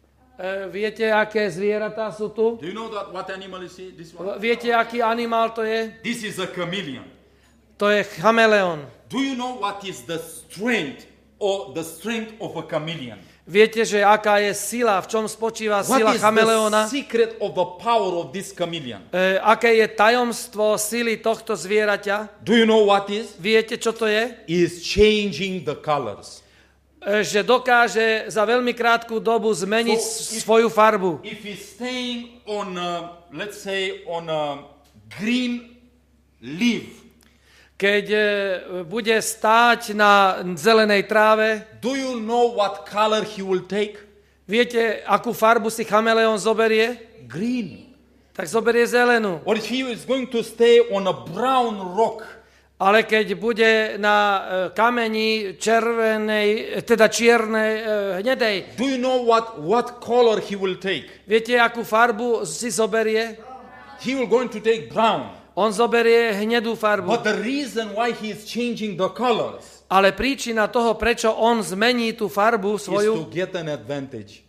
C: E, viete, aké zvieratá sú tu?
A: Do you know that what animal is here? This one.
C: Viete, aký animál to je?
A: This is a chameleon.
C: To je chameleon.
A: Do you know what is the strength or the strength of a chameleon?
C: Viete, že aká je sila, v čom spočíva sila
A: What is
C: chameleona?
A: the secret of the power of this chameleon?
C: E, aké je tajomstvo sily tohto zvieraťa?
A: Do you know what is?
C: Viete, čo to je?
A: Is changing the colors.
C: E, že dokáže za veľmi krátku dobu zmeniť
A: So, if-
C: svoju farbu.
A: If it's staying on, a, let's say, on a green leaf,
C: Keď e, bude stáť na zelenej tráve,
A: do you know what color he will take?
C: viete, akú farbu si chameleón zoberie?
A: Green.
C: Tak zoberie zelenú.
A: Or if he is going to stay on a brown rock,
C: Ale keď bude na e, kameni červenej, teda čiernej, e, hnedej,
A: do you know what, what color he will take?
C: viete, akú farbu si zoberie?
A: He will going to take brown.
C: On zoberie hnedú farbu.
A: But the reason why he is changing the colors
C: Ale príčina toho, prečo on zmení tú farbu
A: is to
C: svoju,
A: get an advantage.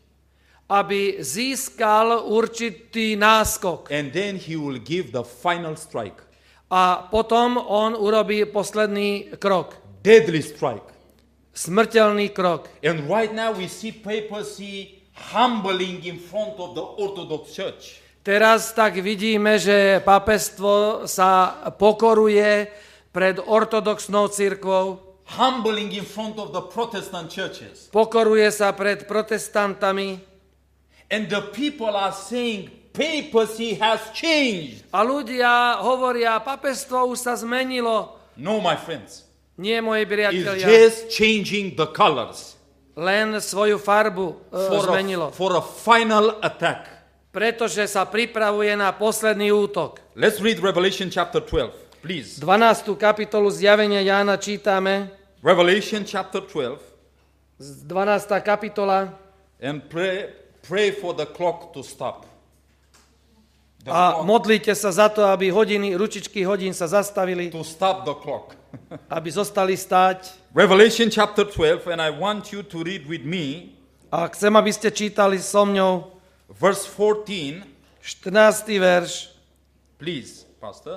C: aby získal určitý náskok.
A: And then he will give the final strike.
C: A potom on urobí posledný krok.
A: Deadly strike.
C: Smrteľný krok.
A: And right now we see papacy humbling in front of the Orthodox Church.
C: Teraz tak vidíme, že pápestvo sa pokoruje pred ortodoxnou cirkvou,
A: Humbling in front of the Protestant churches.
C: pokoruje sa pred protestantami
A: And the people are saying papacy has changed.
C: a ľudia hovoria, pápestvo už sa zmenilo.
A: No, my friends.
C: Nie, moji
A: It's
C: priatelia,
A: just changing the colors
C: len svoju farbu e,
A: for
C: zmenilo.
A: a, for a final attack.
C: Pretože sa pripravuje na posledný útok.
A: Let's read Revelation chapter twelve, please.
C: dvanástu kapitolu zjavenia Jána čítame,
A: Revelation chapter twelve,
C: z dvanásta kapitola,
A: and pray, pray for the clock to stop. The
C: a
A: clock,
C: modlite sa za to, aby hodiny, ručičky hodín sa zastavili,
A: to stop the clock.
C: aby zostali stáť.
A: Revelation chapter twelve, and I want you to read with me
C: A chcem, aby ste čítali so mňou
A: verse fourteen,
C: štrnásty verš.
A: please, Pastor.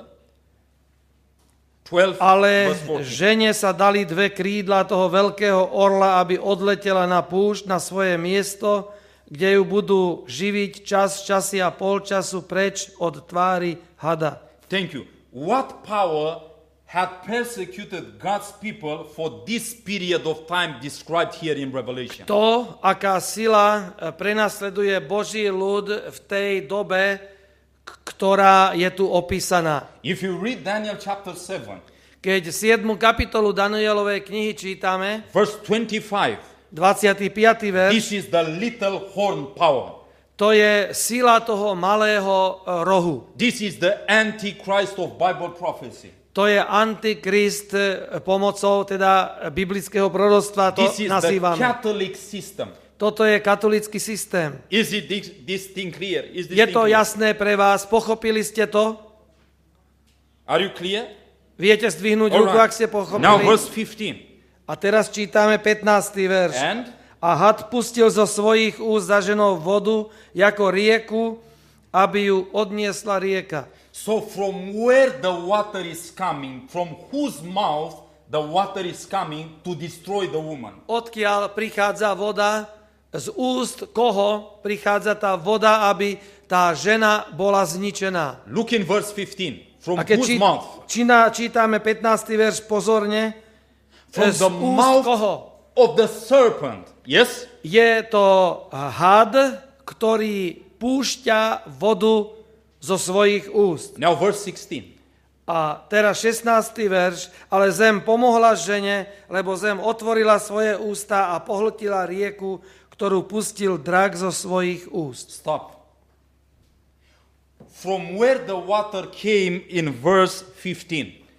A: twelve,
C: Ale
A: verse fourteen.
C: žene sa dali dve krídla toho veľkého orla, aby odletela na púšť, na svoje miesto, kde ju budú živiť čas, časy a pol času preč od tvári hada.
A: Thank you. What power had persecuted God's people for this period of time described here in Revelation?
C: To, aká sila prenasleduje Boží ľud v tej dobe, k- ktorá je tu opísaná.
A: If you read Daniel chapter seven,
C: Keď siedmu kapitolu Danielovej knihy čítame,
A: verse twenty-five,
C: dvadsiaty piaty verš,
A: this is the little horn power.
C: to je sila toho malého e, rohu.
A: This is the antichrist of Bible prophecy.
C: To je antikrist e, pomocou teda biblického proroctva, to
A: This is the
C: nazývame.
A: Catholic system.
C: Toto je katolícky systém.
A: Is it this, this thing clear? Is this
C: Je
A: thing
C: to
A: clear?
C: jasné pre vás? Pochopili ste to?
A: Are you clear?
C: Viete zdvihnúť
A: All
C: ruku,
A: right.
C: ak ste
A: Now
C: pochopili?
A: verse fifteen.
C: A teraz čítame pätnásty verš.
A: And
C: A had pustil zo svojich úst za ženou vodu, ako rieku, aby ju odniesla rieka.
A: so from where the water is coming, from whose mouth the water is coming to destroy the woman?
C: Odkiaľ prichádza voda, z úst koho prichádza tá voda, aby tá žena bola zničená.
A: Look in verse fifteen. From
C: A keď
A: whose
C: či,
A: mouth?
C: čína, čítame pätnásty verš pozorne,
A: From
C: z
A: the
C: úst
A: mouth
C: koho?
A: of the serpent. Yes?
C: Je to had, ktorý púšťa vodu zo svojich úst.
A: Now verse sixteen.
C: A teraz šestnásty verš, ale zem pomohla žene, lebo zem otvorila svoje ústa a pohltila rieku, ktorú pustil drak zo svojich úst.
A: Stop. From where the water came in verse fifteen.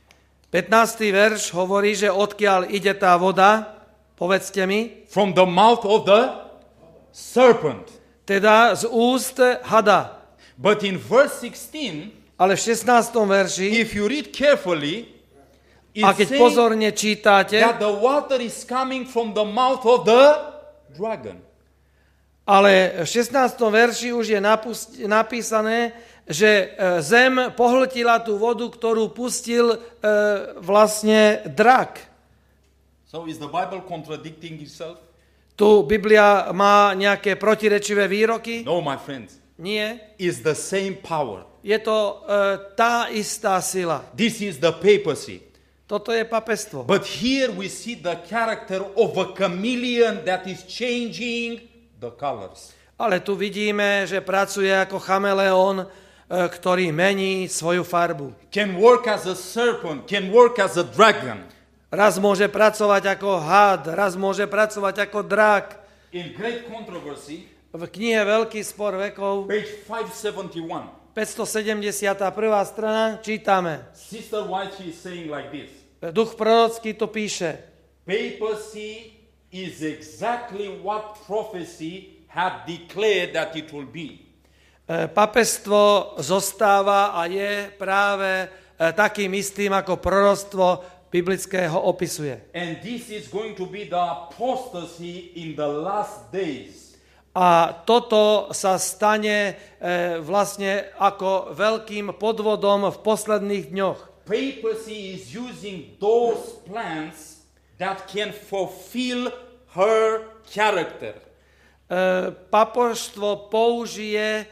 C: pätnásty verš hovorí, že odkiaľ ide tá voda, povedzte mi.
A: From the mouth of the serpent.
C: Teda z úst hada.
A: But in verse sixteen,
C: ale v šestnástom verši,
A: if you read carefully,
C: a keď pozorne čítate,
A: that the water is coming from the mouth of the dragon.
C: Ale v šestnástom verši už je napísané, že zem pohltila tú vodu, ktorú pustil e, vlastne drak.
A: So is the Bible contradicting itself?
C: Tu Biblia má nejaké protirečivé výroky?
A: No, my friends.
C: Nie.
A: It's the same power.
C: Je to e, tá istá sila.
A: This is the papacy.
C: Toto je papestvo.
A: But here we see the character of a chameleon that is changing the colors.
C: Ale tu vidíme, že pracuje ako chameleón, ktorý mení svoju farbu.
A: Can work as a serpent, can work as a dragon.
C: Raz môže pracovať ako had, raz môže pracovať ako drak.
A: In Great Controversy,
C: v knihe Veľký spor vekov,
A: page five seventy-one,
C: päťstosedemdesiata prvá strana, čítame.
A: Sister White is saying like this.
C: Duch prorocký to píše.
A: Papacy is exactly what prophecy had declared that it will be.
C: Papestvo zostáva a je práve takým istým, ako proroctvo biblického opisuje.
A: And this is going to be the apostasy in the last days.
C: A toto sa stane e, vlastne ako veľkým podvodom v posledných dňoch.
A: Papacy is using those plans that can fulfill her character.
C: E, papoštvo použije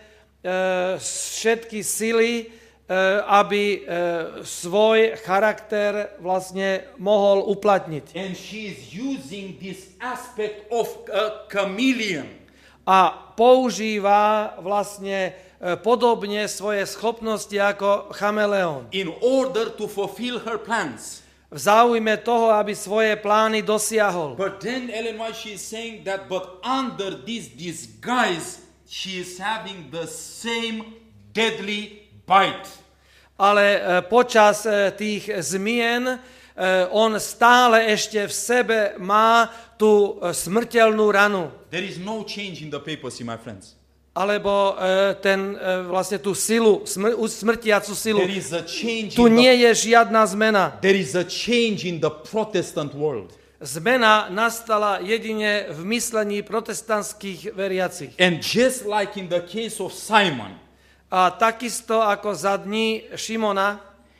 C: všetky sily, aby svoj charakter vlastne mohol uplatniť.
A: And she is using this aspect of a chameleon.
C: A používa vlastne podobne svoje schopnosti ako chameleón.
A: In order to fulfill her plans.
C: V záujme toho, aby svoje plány dosiahol.
A: But then Ellen White, she is saying that but under this disguise she is having the same deadly bite.
C: Ale počas tých zmien on stále ešte v sebe má tú smrteľnú ranu.
A: There is no change in the papacy, my friends.
C: Alebo ten, vlastne tú silu, smr- smrtiacu silu.
A: There is a change
C: tu
A: in
C: nie
A: the,
C: je žiadna zmena.
A: There is a change in the Protestant world.
C: Zmena nastala jedine v myslení protestantských veriacich.
A: And just like in the case of Simon,
C: a takisto ako za dní Šimona,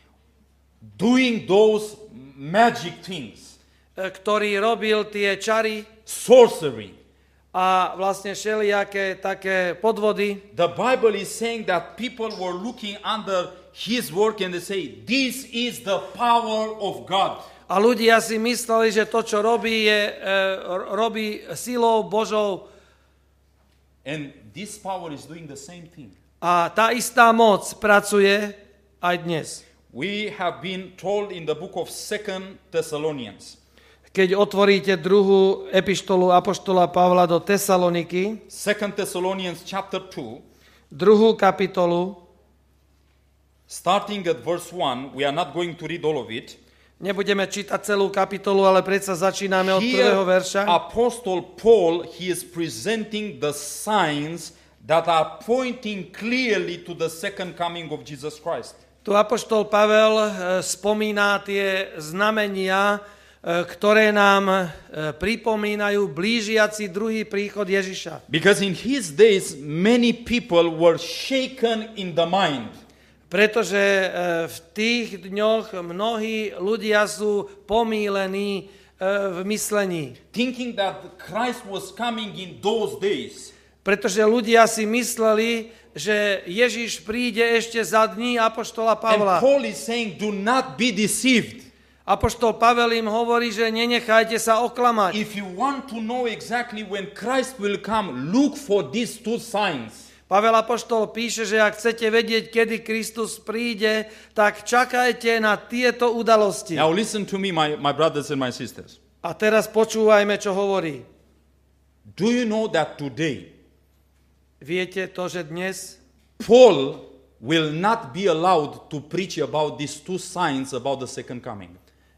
A: doing those magic things,
C: ktorý robil tie čary,
A: sorcery,
C: a vlastne všelijaké také podvody.
A: The Bible is saying that people were looking under his work and they say, this is the power of God.
C: A ľudia si mysleli, že to, čo robí, je, e, robí silou Božou.
A: And this power is doing the same thing.
C: A tá istá moc pracuje aj dnes.
A: We have been told in the book of Second Thessalonians.
C: Keď otvoríte druhú epištolu apoštola Pavla do Tesaloniky,
A: Second Thessalonians chapter two,
C: druhú kapitolu,
A: starting at verse one, we are not going to read all of it.
C: Nebudeme čítať celú kapitolu, ale predsa začíname od prvého verša.
A: Apostle Paul, he is presenting the signs that are pointing clearly to the second coming of Jesus Christ.
C: Tu apoštol Pavel spomína tie znamenia, ktoré nám pripomínajú blížiaci druhý príchod Ježiša.
A: Because in his days many people were shaken in the mind.
C: Pretože v tých dňoch mnohí ľudia sú pomílení v myslení.
A: Thinking that Christ was coming in those days.
C: Pretože ľudia si mysleli, že Ježiš príde ešte za dní apoštola Pavla.
A: And Paul is saying, do not be deceived.
C: Apoštol Pavel im hovorí, že nenechajte sa oklamať.
A: If you want to know exactly when Christ will come, look for these two signs.
C: Pavel apoštol píše, že ak chcete vedieť, kedy Kristus príde, tak čakajte na tieto udalosti.
A: Now listen to me, my, my brothers and my sisters.
C: A teraz počúvajme, čo hovorí.
A: Do you know that today
C: Viete to, že dnes
A: Paul will not be allowed to preach about these two signs about the second coming.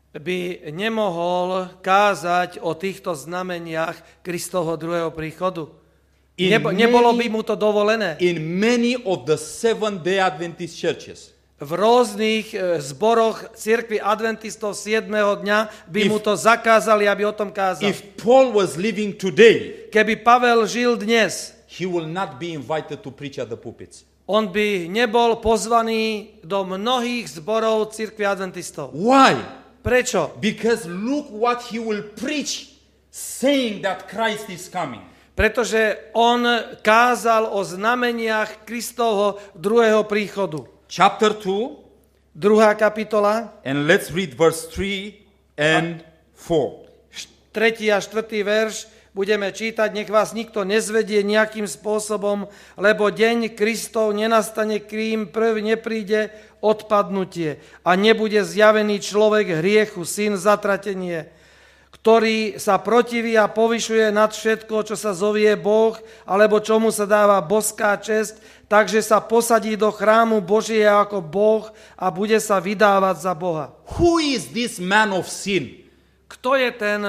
C: By nemohol kázať o týchto znameniach Kristovho druhého príchodu. Nebo, nebolo by mu to dovolené.
A: In many of the Seventh-day Adventist churches,
C: v rôznych zboroch cirkvi adventistov siedmeho dňa by
A: if,
C: mu to zakázali, aby o tom kázal.
A: If Paul was living today,
C: keby Pavel žil dnes,
A: he will not be invited to preach at the pulpits.
C: On by nebol pozvaný do mnohých zborov cirkvi adventistov.
A: Why?
C: Prečo?
A: Because look what he will preach, saying that Christ is coming.
C: Pretože on kázal o znameniach Kristovho druhého príchodu.
A: Chapter two,
C: druhá kapitola.
A: And let's read verse three and four.
C: Tretí a štvrtý verš budeme čítať, nech vás nikto nezvedie nejakým spôsobom, lebo deň Kristov nenastane, kým prv nepríde odpadnutie a nebude zjavený človek hriechu, syn zatratenie, ktorý sa protiví a povyšuje nad všetko, čo sa zovie Boh, alebo čomu sa dáva boská česť, takže sa posadí do chrámu Božieho ako Boh a bude sa vydávať za Boha.
A: Who is this man of sin?
C: Kto je ten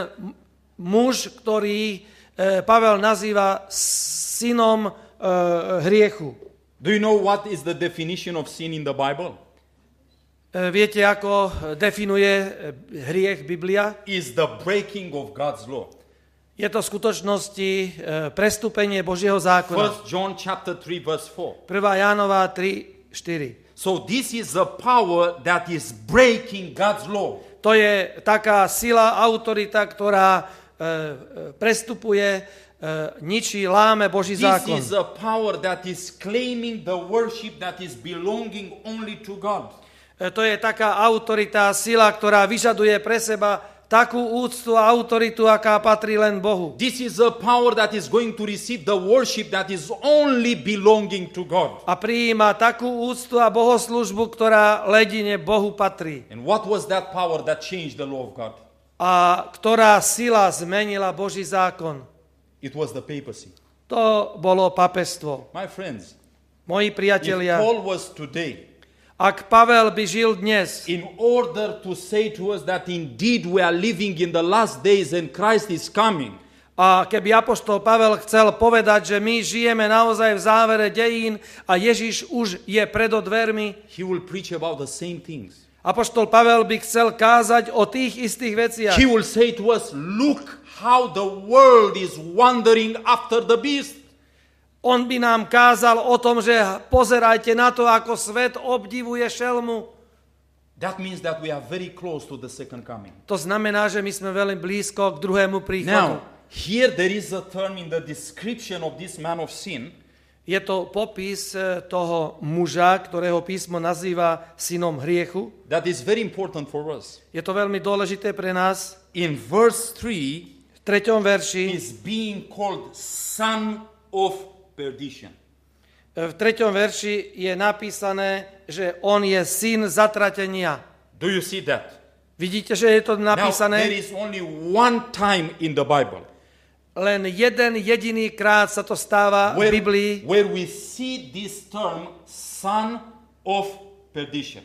C: muž, ktorý e, Pavel nazýva synom e, hriechu?
A: Do you know what is the definition of sin in the Bible?
C: E, viete, ako definuje hriech Biblia?
A: Is the breaking of God's law.
C: Je to v skutočnosti e, prestúpenie Božieho zákona.
A: First John chapter three verse four.
C: prvá Jánova tri štyri.
A: So this is the power that is breaking God's law.
C: To je taká sila, autorita, ktorá e, prestupuje, e, ničí, láme Boží zákon.
A: This is a power that is claiming the worship that is belonging only to God.
C: E, to je taká autorita, sila, ktorá vyžaduje pre seba takú úctu a autoritu, aká patrí len Bohu.
A: This is a power that is going to receive the worship that is only belonging to God.
C: A prijíma takú úctu a bohoslúžbu, ktorá ledine Bohu patrí.
A: And what was that power that changed the law of God?
C: A ktorá sila zmenila Boží zákon?
A: It was the papacy.
C: To bolo papestvo.
A: My friends,
C: moji priatelia,
A: if Paul was today,
C: ak Pavel by žil dnes,
A: in order to say to us that indeed we are living in the last days and Christ is coming,
C: a keby apoštol Pavel chcel povedať, že my žijeme naozaj v závere dejín a Ježiš už je pred dvermi,
A: he will preach about the same things.
C: Apoštol Pavel by chcel kázať o tých istých veciach.
A: He will say to us, look how the world is wandering after the beast.
C: On by nám kázal o tom, že pozerajte na to, ako svet obdivuje šelmu.
A: That means that we are very close to the second coming.
C: To znamená, že my sme veľmi blízko k druhému príchodu.
A: Now, here there is a term in the description of this man of sin.
C: Je to popis toho muža, ktorého písmo nazýva synom hriechu.
A: That is very important for us.
C: Je to veľmi dôležité pre nás.
A: In verse three,
C: v treťom verši
A: is being called son of perdition.
C: V treťom verši je napísané, že on je syn zatratenia.
A: Do you see that?
C: Vidíte, že je to napísané?
A: Now, there is only one time in the Bible.
C: Len jeden jediný krát sa to stáva
A: where,
C: v Biblii,
A: where we see this term son of perdition.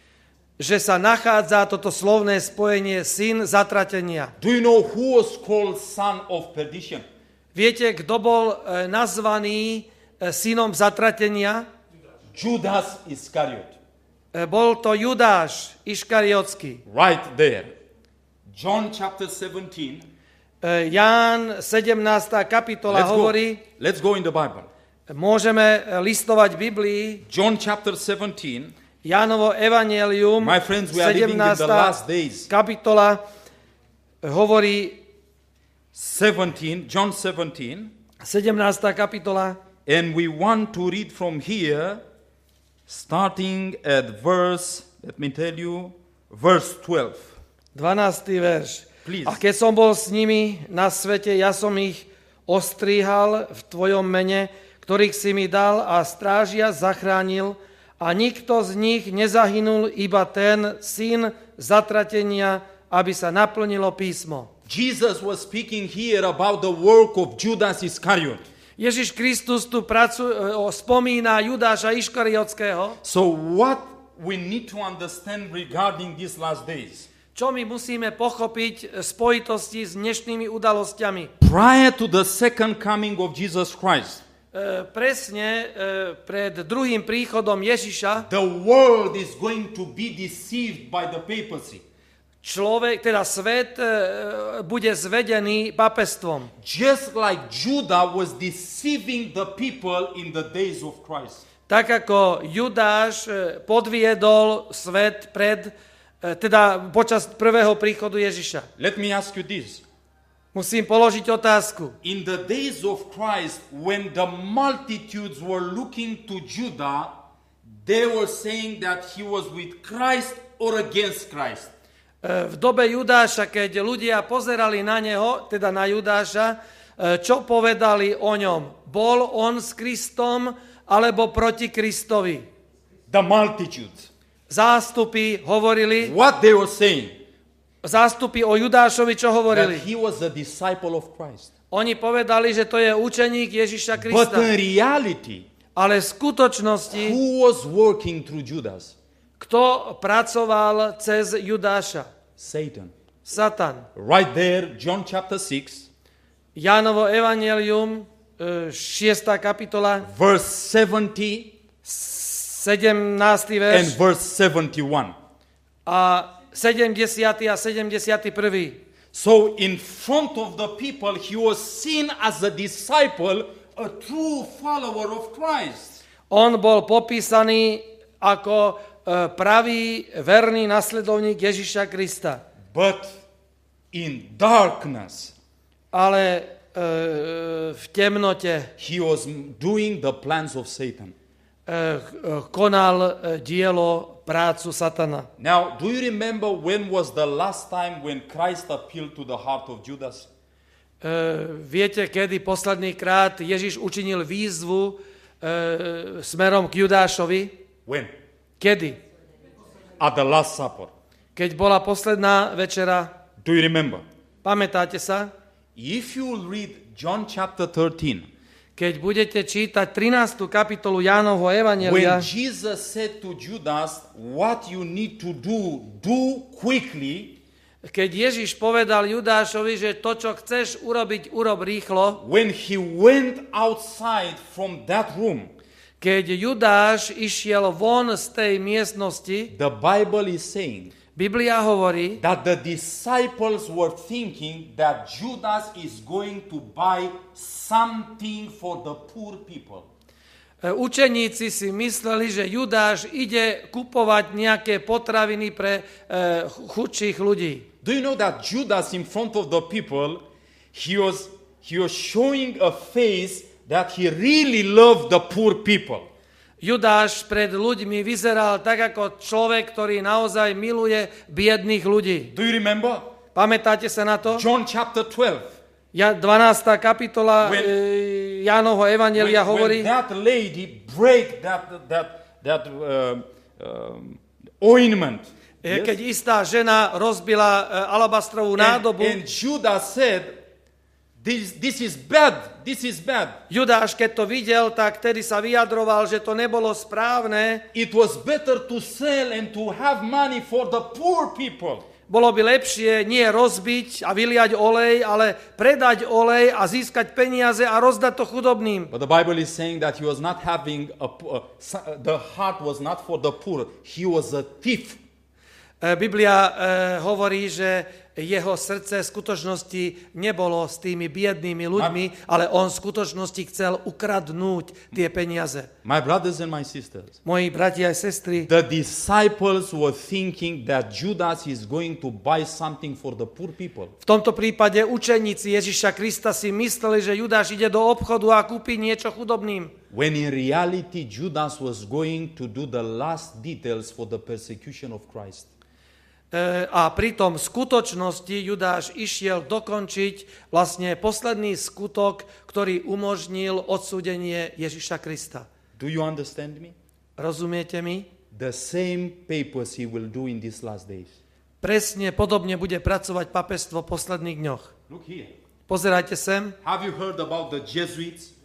C: Že sa nachádza toto slovné spojenie syn zatratenia.
A: Do you know who was called son of perdition?
C: Viete, kto bol e, nazvaný e, synom zatratenia?
A: Judas Iscariot.
C: E, bol to Judáš Iškariotský.
A: Right there. John chapter seventeen.
C: E, Ján sedemnásta kapitola
A: let's
C: hovorí,
A: go. Let's go in the Bible.
C: Môžeme listovať Biblii.
A: John chapter seventeen.
C: Jánovo evanjelium,
A: My friends, we are living in the last days.
C: Kapitola hovorí
A: seventeen, John seventeen.
C: sedemnásta kapitola.
A: And we want to read from here, starting at verse, let me tell you, verse twelve.
C: dvanásty verš.
A: Please.
C: A keď som bol s nimi na svete, ja som ich ostríhal v tvojom mene, ktorých si mi dal a strážia zachránil a nikto z nich nezahynul, iba ten syn zatratenia, aby sa naplnilo písmo.
A: Jesus was speaking here about the work of Judas Iscariot.
C: Ježiš Kristus tu pracu, spomína Judáša Iškariotského.
A: So what we need to understand regarding these last days?
C: Čo my musíme pochopiť v spojitosti s dnešnými udalosťami?
A: Prior to the second coming of Jesus Christ,
C: E, presne e, pred druhým príchodom Ježiša
A: the world is going to be deceived by the papacy.
C: človek, teda svet e, bude zvedený papestvom.
A: Just like Judah was deceiving the people in the days of Christ.
C: Tak ako Judáš e, podviedol svet pred, e, teda počas prvého príchodu Ježiša.
A: Let me ask you this.
C: Musím položiť otázku.
A: In the days of Christ, when the multitudes were looking to Judah, they were saying that he was with Christ or against Christ.
C: V dobe Judáša, keď ľudia pozerali na neho, teda na Judáša, čo povedali o ňom? Bol on s Kristom alebo proti Kristovi?
A: The multitudes.
C: Zástupy hovorili,
A: What they were saying?
C: zástupy o Judášovi čo hovorili?
A: That he was a disciple of Christ.
C: Oni povedali, že to je učeník Ježiša
A: But
C: Krista.
A: in reality,
C: Ale v skutočnosti,
A: who was working through Judas?
C: kto pracoval cez Judáša?
A: Satan.
C: Satan.
A: Right there, John chapter six,
C: Jánovo evanjelium, šiesta kapitola,
A: verse seventy
C: sedemnásty
A: and
C: verš
A: verse seventy-one.
C: a sedemdesiaty a sedemdesiaty prvý.
A: So in front of the people, he was seen as a disciple, a true follower of Christ.
C: On bol popísaný ako pravý, verný nasledovník Ježiša Krista.
A: But in darkness,
C: Ale e, v temnote
A: he was doing the plans of Satan.
C: e, konal e, dielo, prácu Satana.
A: Now, do you remember when was the last time when Christ appealed to the heart of Judas?
C: E, viete, kedy posledný krát Ježiš učinil výzvu e, smerom k Judášovi?
A: When?
C: Kedy?
A: At the Last Supper.
C: Keď bola posledná večera.
A: Do you remember?
C: Pamätáte sa?
A: If you read John chapter thirteen,
C: Keď budete čítať trinástu kapitolu Jánovho
A: when
C: evanjelia,
A: Jesus said to Judas, what you need to do, do quickly,
C: keď Ježiš povedal Judášovi, že to, čo chceš urobiť, urob rýchlo,
A: when he went outside from that room,
C: keď Judáš išiel von z tej miestnosti,
A: the Bible is saying
C: Biblia hovorí,
A: that the disciples were thinking that Judas is going to buy something for the poor people.
C: učeníci si mysleli, že Judáš ide kupovať nejaké potraviny pre e, chudších ľudí.
A: Do you know that Judas in front of the people, he was, he was showing a face that he really loved the poor people.
C: Judáš pred ľuďmi vyzeral tak ako človek, ktorý naozaj miluje biedných ľudí.
A: Do you remember?
C: Pamätáte sa na to?
A: John chapter twelve.
C: Ja, dvanásta kapitola
A: When-
C: e, Jánovho evanjelia
A: When,
C: hovorí,
A: when that lady break that, that, that uh, um, ointment.
C: e,
A: yes?
C: keď istá žena rozbila e, alabastrovú
A: And,
C: nádobu,
A: and Judas said, this, this is bad, this is bad.
C: Judáš, keď to videl, tak tedy sa vyjadroval, že to nebolo správne.
A: It was better to sell and to have money for the poor people.
C: Bolo by lepšie nie rozbiť a vyliať olej, ale predať olej a získať peniaze a rozdať to chudobným.
A: But the Bible is saying that he was not having, a, a, the heart was not for the poor. He was a thief.
C: E, Biblia e, hovorí, že jeho srdce v skutočnosti nebolo s tými biednými ľuďmi, ale on v skutočnosti chcel ukradnúť tie peniaze.
A: My brothers and my sisters,
C: Moji bratia a sestry,
A: the disciples were thinking that Judas is going to buy something for the poor people.
C: v tomto prípade učeníci Ježiša Krista si mysleli, že Judáš ide do obchodu a kúpi niečo chudobným.
A: When in reality Judas was going to do the last details for the persecution of Christ.
C: E, a pritom v skutočnosti Judáš išiel dokončiť vlastne posledný skutok, ktorý umožnil odsúdenie Ježiša Krista.
A: Do you understand me?
C: Rozumiete mi?
A: The same papers he will do in these last days.
C: Presne podobne bude pracovať papestvo v posledných dňoch.
A: Look here.
C: Pozerajte sem.
A: Have you heard about the Jesuits?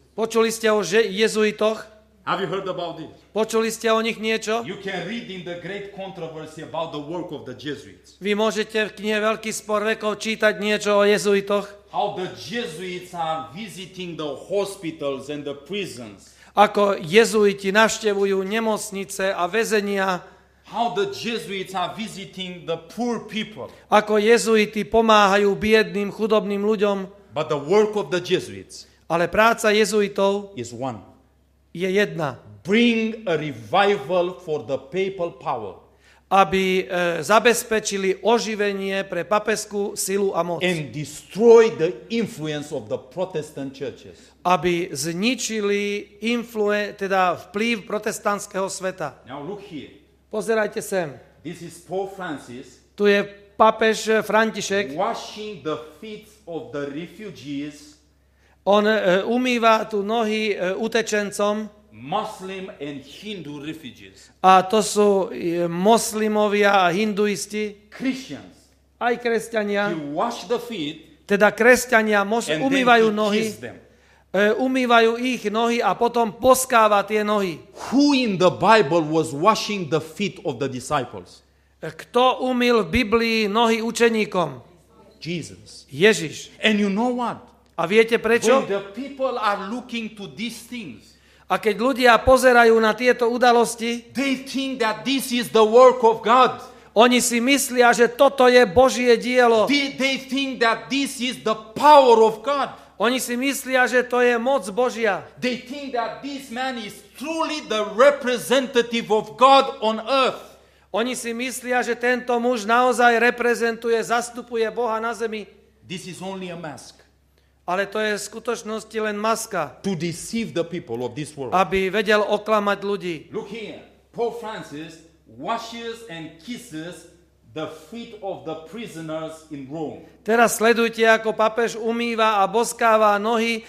C: Počuli ste o že- jezuitoch?
A: Have you heard about this?
C: Počuli ste o nich niečo?
A: You can read in the great controversy about the work of the Jesuits.
C: Vy môžete v knihe Veľký spor vekov čítať niečo o jezuitoch?
A: How the Jesuits are visiting the hospitals and the prisons.
C: Ako jezuiti navštevujú nemocnice a väzenia.
A: How the Jesuits are visiting the poor people.
C: Ako jezuiti pomáhajú biedným, chudobným ľuďom.
A: But the work of the Jesuits
C: Ale práca jezuitov
A: is one.
C: je jedna.
A: Bring a revival for the papal power.
C: Aby e, zabezpečili oživenie pre papeskú silu a moc.
A: And destroy the influence of the Protestant churches.
C: Aby zničili influe, teda vplyv protestantského sveta.
A: Now look here.
C: Pozerajte sem.
A: This is Pope Francis
C: Tu je pápež František.
A: washing the feet of the refugees,
C: On e, umýva tu nohy e, utečencom.
A: Muslim and Hindu refugees.
C: A to sú e, moslimovia a hinduisti.
A: Christians.
C: Aj kresťania.
A: He washed the feet
C: Teda kresťania mos-
A: and
C: umývajú
A: then he
C: nohy.
A: kissed them.
C: E, umývajú ich nohy a potom poskáva tie nohy.
A: Who in the Bible was washing the feet of the disciples?
C: E, Kto umyl v Biblii nohy učeníkom?
A: Jesus.
C: Ježiš.
A: And you know what?
C: A viete prečo?
A: When the people are looking to these things,
C: A keď ľudia pozerajú na tieto udalosti,
A: they think that this is the work of God.
C: oni si myslia, že toto je Božie dielo.
A: They, they think that this is the power of God.
C: Oni si myslia, že to je moc Božia.
A: They think that this man is truly the representative of God on earth.
C: Oni si myslia, že tento muž naozaj reprezentuje, zastupuje Boha na zemi.
A: This is only a mask
C: Ale to je v skutočnosti len maska,
A: to deceive the people of this world.
C: aby vedel oklamať ľudí.
A: Look here. Pope Francis washes and kisses the feet of the prisoners in Rome.
C: Teraz sledujte, ako pápež umýva a boskáva nohy e,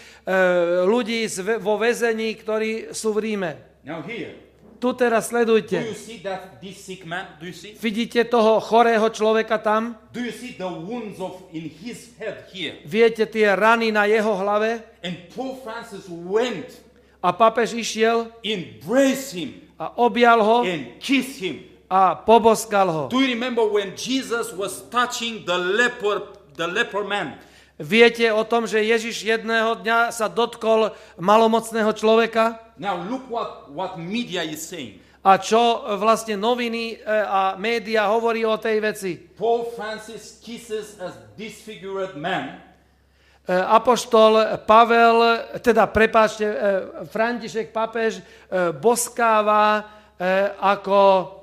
C: ľudí z, vo väzení, ktorí sú v Ríme.
A: Now here,
C: Tu teraz
A: do
C: sledujte.
A: you see that this sick man? Do you see?
C: Vidíte toho chorého človeka tam?
A: Do you see the wounds of in his head here?
C: Viete tie rany na jeho hlave?
A: And Pope Francis went,
C: A pápež išiel
A: embraced him,
C: a objal ho
A: and kissed him.
C: a poboskal ho.
A: Do you remember when Jesus was touching the leper, the leper man?
C: Viete o tom, že Ježiš jedného dňa sa dotkol malomocného človeka?
A: Now look what, what media is saying.
C: A čo vlastne noviny a média hovorí o tej veci?
A: Pope Francis kisses a disfigured man.
C: Apoštol Pavel, teda prepáčte, František pápež boskáva ako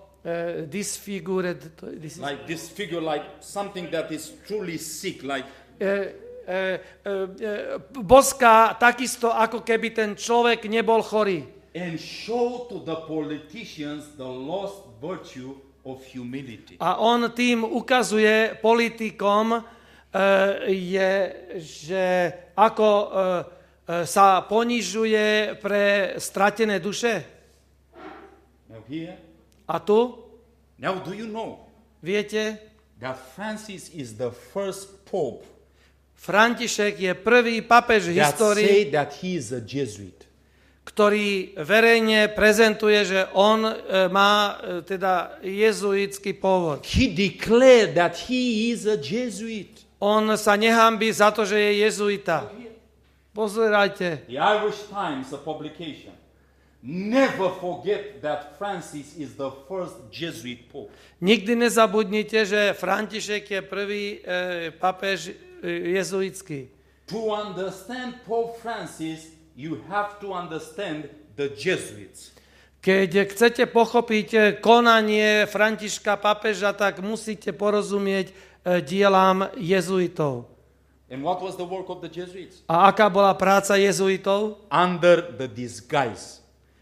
C: disfigured. This is,
A: Like disfigured, like something that is truly sick, like
C: E, e, e, boská takisto, ako keby ten človek nebol chorý.
A: and show to the politicians the lost virtue of humility.
C: A on tým ukazuje politikom, e, je, že ako e, e, sa ponižuje pre stratené duše.
A: Now here,
C: A tu,
A: now do you know
C: viete,
A: that Francis is the first pope
C: František je prvý pápež v
A: that
C: histórii,
A: say that he is a Jesuit?
C: ktorý verejne prezentuje, že on e, má e, teda jezuitský pôvod.
A: He declared that he is a Jesuit.
C: On sa nehanbí za to, že je jezuita. Pozerajte.
A: The Irish Times, a publication, never forget that Francis is the first Jesuit pope.
C: Nikdy nezabudnite, že František je prvý e, pápež e, jezuitský.
A: To understand Pope Francis, you have to understand the Jesuits.
C: Keď chcete pochopiť konanie Františka pápeža, tak musíte porozumieť e, dielám jezuitov.
A: And what was the work of the Jesuits?
C: A aká bola práca jezuitov?
A: Under the disguise.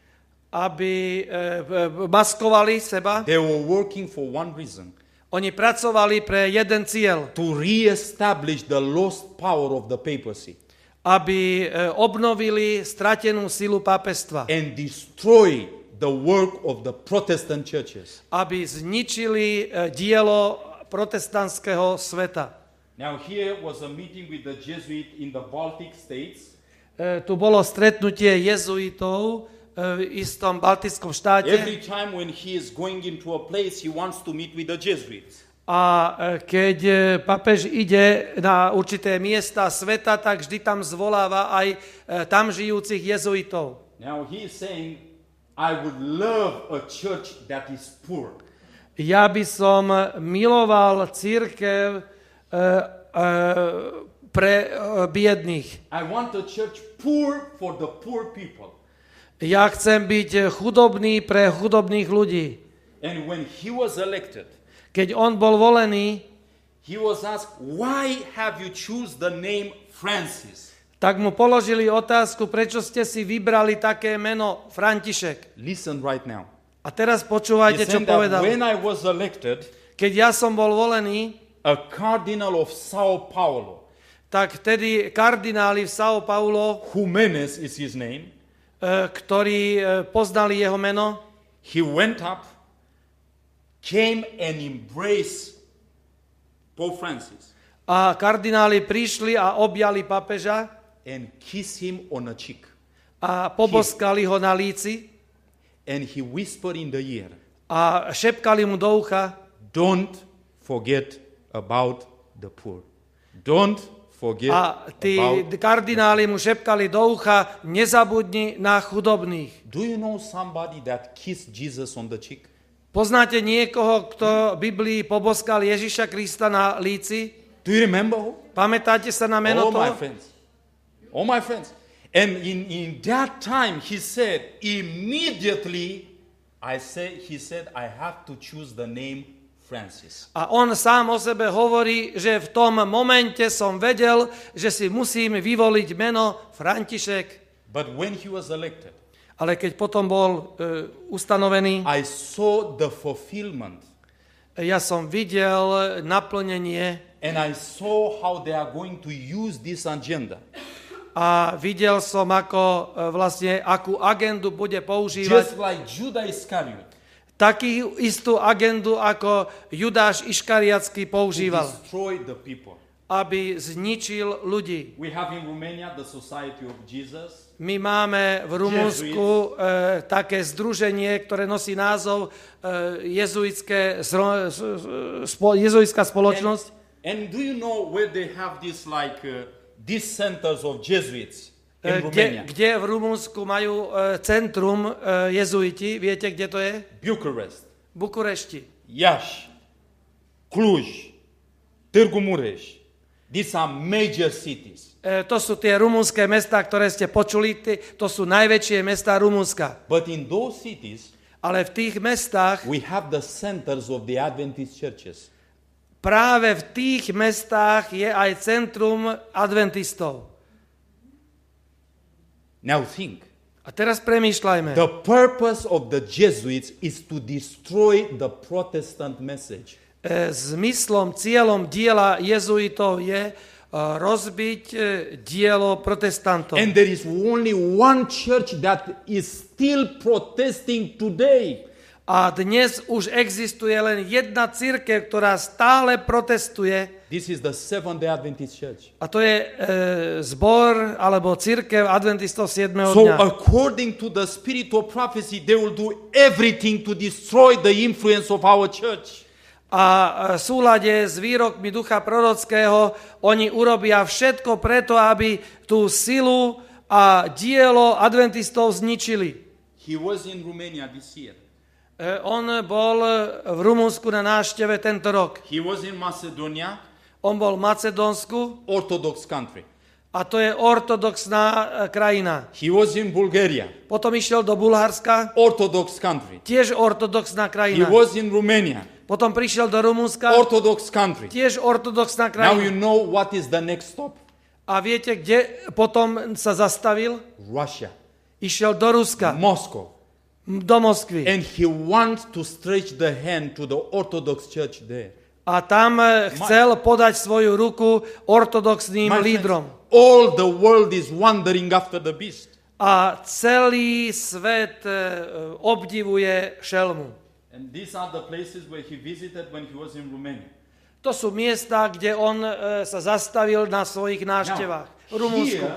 C: Aby e, e, maskovali seba.
A: They were working for one reason.
C: Oni pracovali pre jeden cieľ.
A: To re-establish the lost power of the papacy.
C: Aby e, obnovili stratenú silu pápestva.
A: And destroy the work of the Protestant churches.
C: Aby zničili e, dielo protestantského sveta.
A: Now here was a meeting with the Jesuit in the Baltic states.
C: tu bolo stretnutie jezuitov v istom baltickom štáte.
A: Every time when he is going into a place, he wants to meet with the Jesuits.
C: A keď pápež ide na určité miesta sveta, tak vždy tam zvoláva aj tam žijúcich jezuitov.
A: Now he is saying, I would love a church that is poor.
C: Ja by som miloval cirkev uh, uh, pre uh, biedných.
A: I want a church poor for the poor people.
C: Ja chcem byť chudobný pre chudobných ľudí.
A: And when he was elected,
C: keď on bol volený,
A: he was asked, why have you choose the name Francis?
C: Tak mu položili otázku, prečo ste si vybrali také meno František.
A: Listen right now.
C: A teraz počúvajte, čo povedal.
A: When I was elected,
C: keď ja som bol volený,
A: a cardinal of Sao Paulo,
C: tak vtedy kardináli v São Paulo,
A: Jiménez is his name,
C: ktorí poznali jeho meno,
A: he went up, came and embraced Pope Francis.
C: A kardináli prišli a objali pápeža
A: and kissed him on a cheek.
C: A poboskali ho na líci.
A: And he whispered in the ear.
C: A šepkali mu do ucha.
A: Don't forget about the poor. Don't forget
C: a tí
A: about
C: kardináli mu šepkali do ucha, nezabudni na chudobných.
A: Do you know somebody that kissed Jesus on the cheek?
C: Poznáte niekoho, kto v Biblii poboskal Ježiša Krista na líci?
A: Do you remember who?
C: Pamätáte sa na meno
A: oh,
C: toho?
A: My friends. Oh, my friends. And in, in that time, he said, immediately, I say, he said, I have to choose the name Francis.
C: A on sám o sebe hovorí, že v tom momente som vedel, že si musím vyvoliť meno František.
A: But when he was elected,
C: ale keď potom bol uh, ustanovený,
A: I saw the fulfillment.
C: Ja som videl naplnenie.
A: And I saw how they are going to use this agenda.
C: A videl som, ako vlastne, akú agendu bude používať.
A: Just like Judas Iscariot.
C: Takú istú agendu, ako Judáš Iškariatsky používal.
A: To destroy the people.
C: Aby zničil ľudí.
A: We have in Romania the Society of Jesus.
C: My máme v Rumunsku e, také združenie, ktoré nosí názov e, jezuitské, zro, spo, jezuitská spoločnosť.
A: And, and do you know where they have this like uh, these centers of Jesuits in
C: kde,
A: Romania?
C: Kde v Rumunsku majú e, centrum e, jezuiti? Viete, kde to je?
A: Bucharest.
C: Bukurešti.
A: Iași. Cluj. Târgu Mureș. These are major cities.
C: E, to sú tie rumunské mestá, ktoré ste počuli, to sú najväčšie mestá Rumunska.
A: But in those cities,
C: ale v tých mestách
A: we have the centers of the Adventist churches.
C: Práve v tých mestách je aj centrum adventistov.
A: Now think.
C: A teraz premýšľajme.
A: The purpose of the Jesuits is to destroy the Protestant message.
C: E, zmyslom, cieľom diela jezuitov je uh, rozbiť uh, dielo protestantov.
A: And there is only one church that is still protesting today.
C: A dnes už existuje len jedna cirkev, ktorá stále protestuje.
A: This is the Seventh-day Adventist Church.
C: A to je e, zbor alebo cirkev adventistov siedmeho
A: so,
C: dňa.
A: So according to the spirit of prophecy, they will do everything to destroy the influence of our church.
C: A v súlade s výrokmi ducha prorockého oni urobia všetko preto, aby tú silu a dielo adventistov zničili.
A: He was in Romania this year.
C: On bol v Rumunsku na návšteve tento rok.
A: He was in Macedonia.
C: On bol v Macedónsku.
A: Orthodox country.
C: A to je ortodoxná krajina.
A: He was in Bulgaria.
C: Potom išiel do Bulharska.
A: Orthodox country.
C: Tiež ortodoxná krajina.
A: He was in Romania.
C: Potom prišiel do Rumunska.
A: Orthodox country.
C: Tiež ortodoxná krajina.
A: Now you know what is the next stop.
C: A viete, kde potom sa zastavil?
A: Russia.
C: Išiel do Ruska.
A: Moscow.
C: Do Moskvy.
A: And he wants to stretch the hand to the Orthodox church there.
C: A tam chcel podať svoju ruku ortodoxným
A: My
C: lídrom.
A: Friends, all the world is wandering after the beast.
C: A celý svet obdivuje šelmu.
A: And these are the places where he visited when he was in Romania.
C: To sú miesta, kde on sa zastavil na svojich návštevách. V Rumunsku.
A: Here,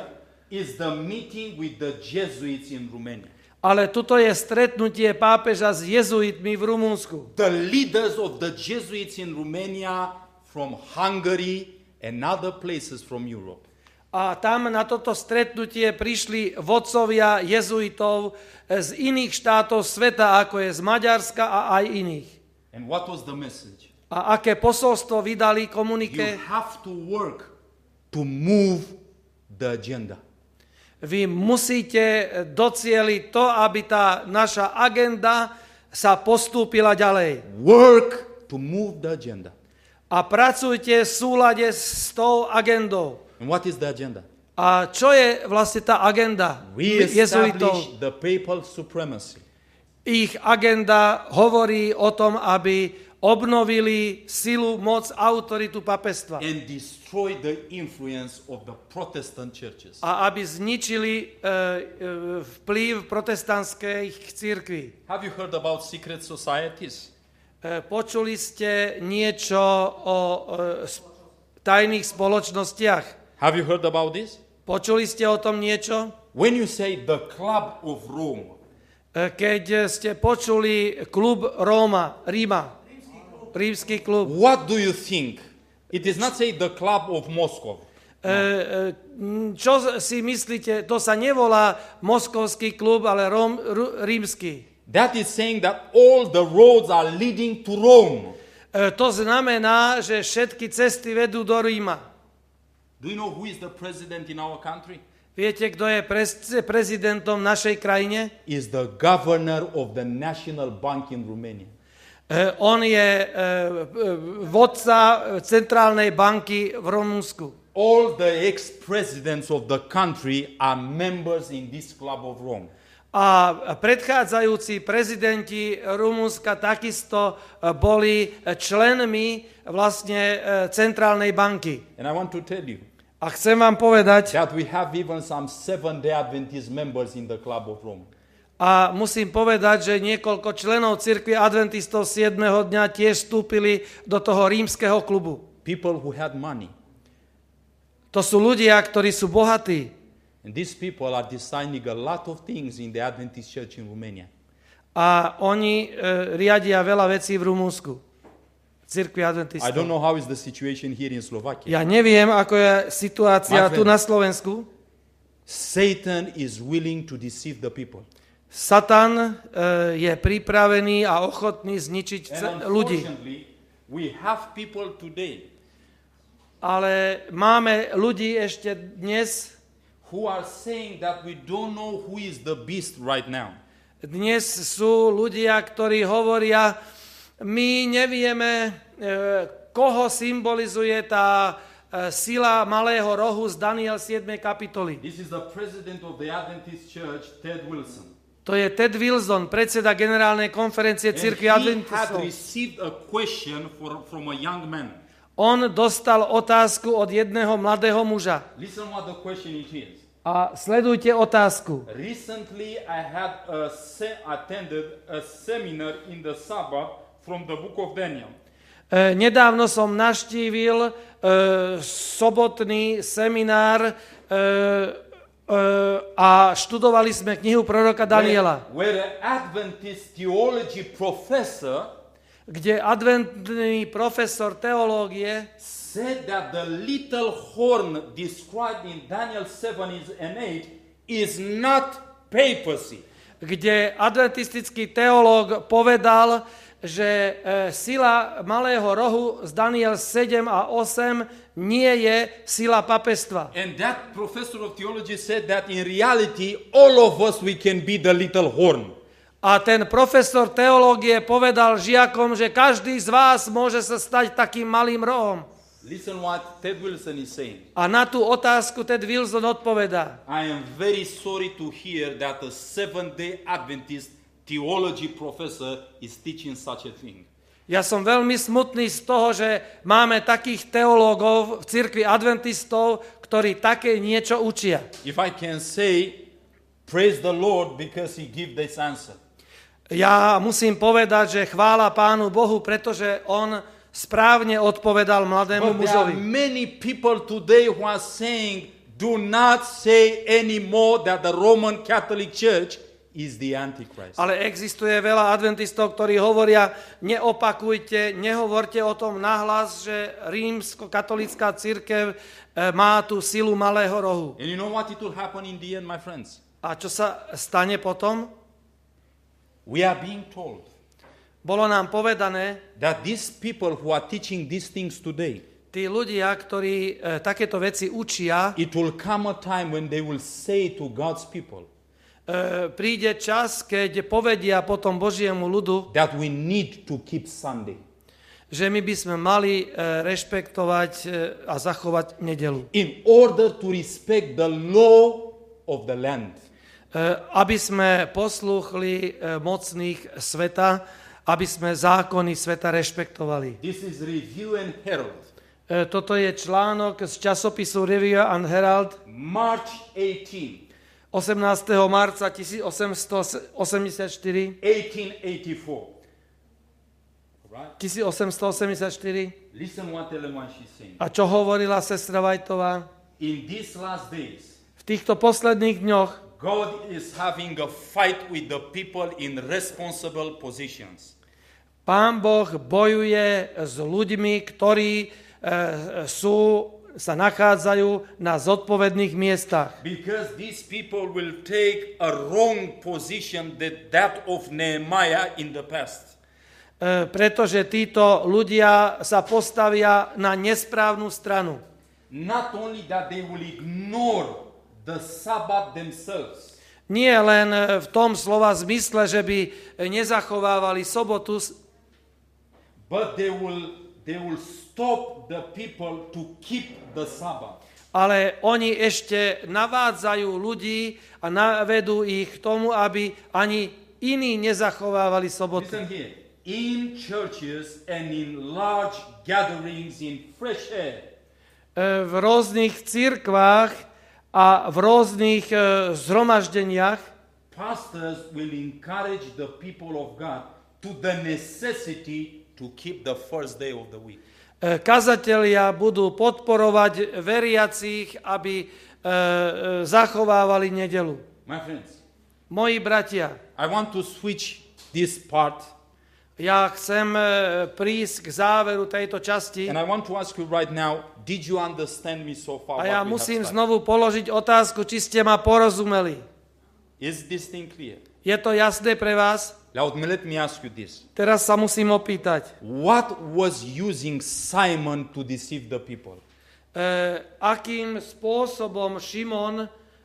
A: is the meeting with the Jesuits in Romania.
C: Ale tuto je stretnutie pápeža s jezuitmi v Rumunsku.
A: The leaders of the Jesuits in Romania from Hungary and other places from Europe.
C: A tam na toto stretnutie prišli vodcovia jezuitov z iných štátov sveta, ako je z Maďarska a aj iných.
A: And what was the message?
C: A aké posolstvo vydali
A: You
C: komunike?
A: have to work to move the agenda.
C: Vy musíte docieliť to, aby tá naša agenda sa postúpila ďalej.
A: Work to move the agenda.
C: A pracujte v súlade s tou agendou.
A: And what is the agenda?
C: A čo je vlastne tá agenda
A: We
C: jezuitov?
A: establish the papal supremacy.
C: Ich agenda hovorí o tom, aby obnovili silu, moc, autoritu papestva.
A: And destroy the influence of the Protestant churches.
C: A aby zničili uh, uh, vplyv protestantských cirkví.
A: Have you heard about secret societies?
C: Uh, počuli ste niečo o uh, tajných spoločnostiach?
A: Have you heard about this?
C: Počuli ste o tom niečo?
A: When you say the Club of Rome,
C: Uh, keď ste počuli klub Róma, Ríma, rímsky klub,
A: what do you think? It is not say the Club of Moscow.
C: Uh, uh, čo si myslíte? To sa nevolá moskovský klub, ale Róm, r- rímsky.
A: That is saying that all the roads are leading to Rome.
C: Uh, to znamená, že všetky cesty vedú do Ríma.
A: Do you know who is the president in our country?
C: Viete, kto je prez- prezidentom našej krajine?
A: Is the governor of the National Bank in Romania.
C: Uh, on je uh, vodca centrálnej banky v Rumunsku.
A: All the ex-presidents of the country are members in this Club of Rome.
C: A predchádzajúci prezidenti Rumunska takisto boli členmi vlastne centrálnej banky.
A: And I want to tell you
C: A chcem vám povedať,
A: that we have even some Seventh-day Adventist members in the Club of Rome.
C: a musím povedať, že niekoľko členov cirkvi adventistov siedmeho dňa tiež vstúpili do toho rímskeho klubu.
A: People who had money.
C: To sú ľudia, ktorí sú bohatí.
A: And these people are designing a lot of things in the Adventist church in Romania.
C: A oni e, riadia veľa vecí v Rumunsku. Cirkvi
A: I
C: adventistov.
A: don't know how is the situation here in Slovakia.
C: Ja neviem, ako je situácia
A: My
C: tu
A: friend.
C: na Slovensku.
A: Satan is willing to deceive the people.
C: Satan e, je pripravený a ochotný zničiť ce-
A: And
C: ľudí.
A: unfortunately, we have people today
C: Ale máme ľudí ešte dnes,
A: who are saying that we don't know who is the beast right now.
C: dnes sú ľudia, ktorí hovoria, my nevieme, e, koho symbolizuje tá e, sila malého rohu z Daniel siedmej kapitoly.
A: This is the president of the Adventist Church, Ted Wilson.
C: To je Ted Wilson, predseda generálnej konferencie
A: And
C: cirkvi
A: he had
C: adventistov.
A: received a question for, from a young man.
C: On dostal otázku od jedného mladého muža.
A: Listen what the question it is.
C: A sledujte otázku.
A: Recently, I had a se- attended a seminar in the Sabbath from the book of Daniel.
C: E, nedávno som navštívil e, sobotný seminár e, e, a študovali sme knihu proroka Daniela,
A: Where, where an Adventist theology professor
C: kde adventný profesor teológie
A: said that the little horn described in Daniel seven and eight is not papacy.
C: kde adventistický teológ povedal, že e, sila malého rohu z Daniel sedem a osem nie je sila papestva.
A: And that professor of theology said that in reality, all of us, we can be the little horn.
C: A ten profesor teológie povedal žiakom, že každý z vás môže sa stať takým malým rohom.
A: Listen what Ted Wilson is saying.
C: A na tú otázku Ted Wilson odpovedá.
A: I am very sorry to hear that a Seventh-day Adventist theology professor is teaching such a thing.
C: Ja som veľmi smutný z toho, že máme takých teológov v cirkvi adventistov, ktorí také niečo učia.
A: If I can say, praise the Lord because he gave this answer.
C: Ja musím povedať, že chvála Pánu Bohu, pretože on správne odpovedal mladému
A: But there are
C: mužovi.
A: many people today who are saying Do not say anymore that the Roman Catholic Church is the Antichrist.
C: Ale existuje veľa adventistov, ktorí hovoria, neopakujte, nehovorte o tom nahlas, že rímsko-katolícka cirkev má tú silu malého rohu.
A: And you know what it will happen in the end, my friends?
C: A čo sa stane potom?
A: We are being told
C: Bolo nám povedané,
A: that these people who are teaching these things today,
C: tí ľudia, ktorí e, takéto veci učia,
A: it will come a time when they will say to God's people
C: e, príde čas, keď povedia potom Božiemu ľudu,
A: that we need to keep Sunday.
C: že my by sme mali e, rešpektovať e, a zachovať nedelu.
A: In order to respect the law of the land.
C: E, aby sme poslúchli e, mocných sveta, aby sme zákony sveta rešpektovali.
A: This is Review and Herald.
C: E, toto je článok z časopisu Review and Herald
A: March eighteenth,
C: osemnásteho marca tisícosemstoosemdesiatštyri.
A: eighteen eighty-four. Right?
C: tisícosemstoosemdesiatštyri.
A: Listen what Ellen White she's saying.
C: A čo hovorila sestra Whiteová?
A: In these last days,
C: V týchto posledných dňoch
A: God is having a fight with the people in responsible positions.
C: Pán Boh bojuje s ľuďmi, ktorí e, sú, sa nachádzajú na zodpovedných miestach.
A: Because these people will take a wrong position that, that of Nehemiah in the past.
C: E, pretože títo ľudia sa postavia na nesprávnu stranu.
A: Not only that they will ignore the Sabbath themselves.
C: Nie len v tom slova zmysle, že by nezachovávali sobotu,
A: But they will, they will stop the people to keep the Sabbath.
C: ale oni ešte navádzajú ľudí a navedú ich k tomu, aby ani iní nezachovávali sobotu.
A: Listen here. In churches and in large gatherings in fresh air,
C: V rôznych cirkvách a v rôznych zhromaždeniach
A: pastors will encourage the people of God to the necessity to keep the first day of the week.
C: kazatelia budú podporovať veriacich, aby zachovávali nedeľu.
A: My friends,
C: Moji bratia,
A: I want to switch this part
C: ja chcem prísť k záveru tejto časti
A: and I want to ask you right now, did you understand me so far?
C: a ja
A: what we have
C: musím
A: started?
C: znovu položiť otázku, či ste ma porozumeli.
A: Is this thing clear?
C: Je to jasné pre vás?
A: Now, let me ask you this.
C: Teraz sa musím opýtať.
A: What was using Simon to deceive the people?
C: E, akým spôsobom Šimon e,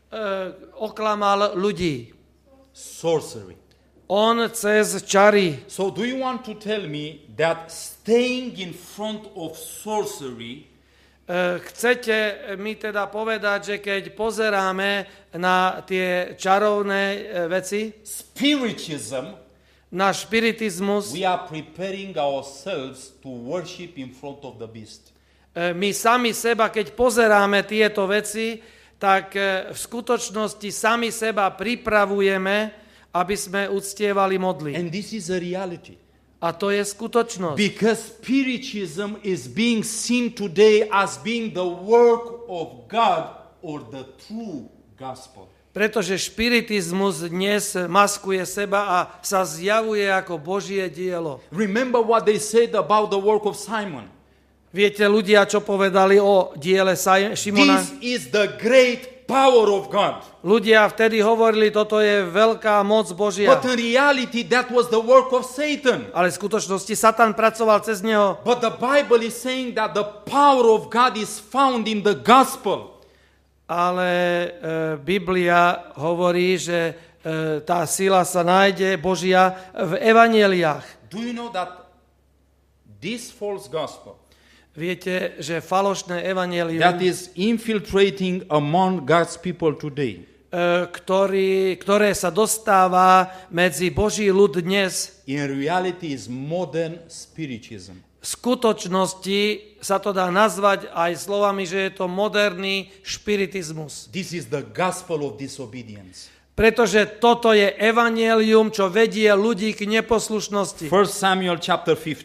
C: oklamal ľudí?
A: Sorcery.
C: On cez čary.
A: So do you want to tell me that staying in front of sorcery
C: E, chcete mi teda povedať, že keď pozeráme na tie čarovné e, veci,
A: spiritism,
C: na špiritizmus,
A: we are preparing ourselves to worship in front of the beast.
C: e, my sami seba, keď pozeráme tieto veci, tak e, v skutočnosti sami seba pripravujeme, aby sme uctievali modly.
A: And this is a reality.
C: A to je skutočnosť.
A: Because spiritism is being seen today as being the work of God or the true gospel.
C: Pretože špiritizmus dnes maskuje seba a sa zjavuje ako Božie dielo.
A: Remember what they said about the work of Simon.
C: Viete ľudia, čo povedali o diele Šimona?
A: This is the great power of God.
C: Ľudia vtedy hovorili, toto je veľká moc Božia.
A: But in reality, that was the work of Satan.
C: Ale v skutočnosti Satan pracoval cez neho.
A: But the Bible is saying that the power of God is found in the gospel.
C: Ale e, Biblia hovorí, že e, tá sila sa nájde Božia v evanjeliách.
A: Do you know that this false gospel
C: Viete, že falošné evanjelium,
A: that is infiltrating among God's people today
C: e, ktorý, ktoré sa dostáva medzi Boží ľud dnes,
A: in reality is modern spiritism.
C: v skutočnosti sa to dá nazvať aj slovami, že je to moderný špiritizmus.
A: This is the gospel of disobedience.
C: Pretože toto je evanjelium, čo vedie ľudí k neposlušnosti.
A: First Samuel chapter fifteen.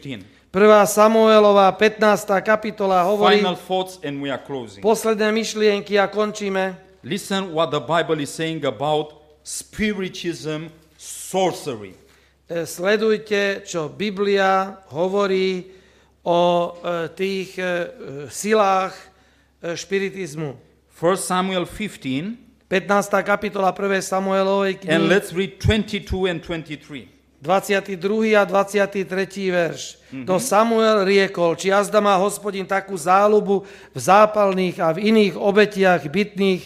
C: prvá Samuelova pätnásta kapitola hovorí,
A: Final thoughts and we are closing.
C: posledné myšlienky a končíme.
A: Listen what the Bible is saying about spiritism, sorcery.
C: E, Sledujte, čo Biblia hovorí o e, tých e, silách e, špiritizmu.
A: First Samuel fifteen,
C: pätnásta kapitola prvej Samuelovej
A: and
C: knihy,
A: let's read twenty-two and twenty-three.
C: dvadsiaty druhý a dvadsiaty tretí verš. Mm-hmm. To Samuel riekol, či azda má Hospodin takú záľubu v zápalných a v iných obetiach bytných,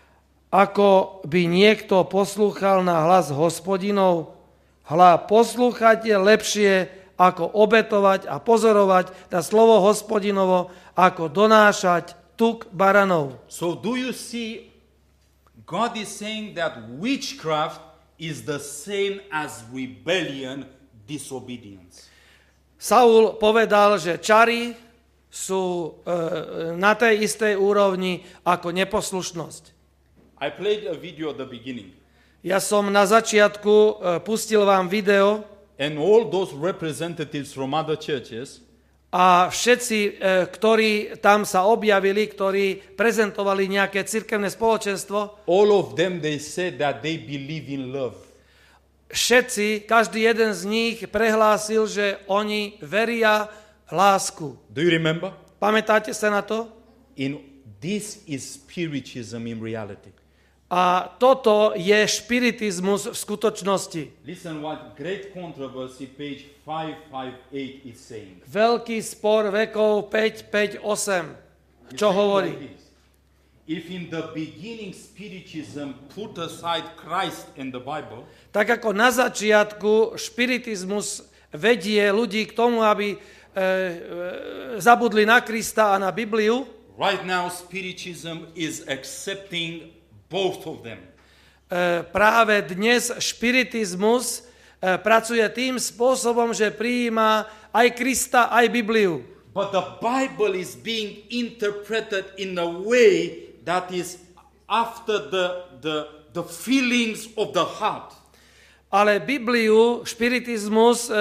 C: ako by niekto poslúchal na hlas Hospodinov. Hľa, poslúchať je lepšie, ako obetovať a pozorovať na slovo Hospodinovo, ako donášať tuk baranov.
A: So do you see, God is saying that witchcraft is the same as rebellion, disobedience.
C: Saul povedal, že čary sú e, na tej istej úrovni ako neposlušnosť.
A: I played a video at the beginning,
C: Ja som na začiatku e, pustil vám video
A: and all those representatives from other churches,
C: a všetci, e, ktorí tam sa objavili, ktorí prezentovali nejaké cirkevné spoločenstvo,
A: all of them, they said that they believe in love.
C: všetci, každý jeden z nich prehlásil, že oni veria lásku.
A: Do you remember?
C: Pamätáte sa na to?
A: In this is spiritism in reality.
C: A toto je špiritizmus v skutočnosti.
A: Listen what great controversy page five fifty-eight is saying.
C: Veľký spor vekov päť päť osem. Čo hovorí?
A: If in the beginning spiritism put aside Christ and the Bible,
C: Tak ako na začiatku špiritizmus vedie ľudí k tomu, aby e, e, zabudli na Krista a na Bibliu,
A: right now spiritism is accepting both of them.
C: e, práve dnes špiritizmus e, pracuje tým spôsobom, že prijíma aj Krista, aj Bibliu.
A: But the Bible is being interpreted in a way that is after the, the, the feelings of the heart.
C: Ale Bibliu špiritizmus e, e,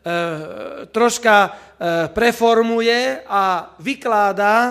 C: troška e, preformuje a vykladá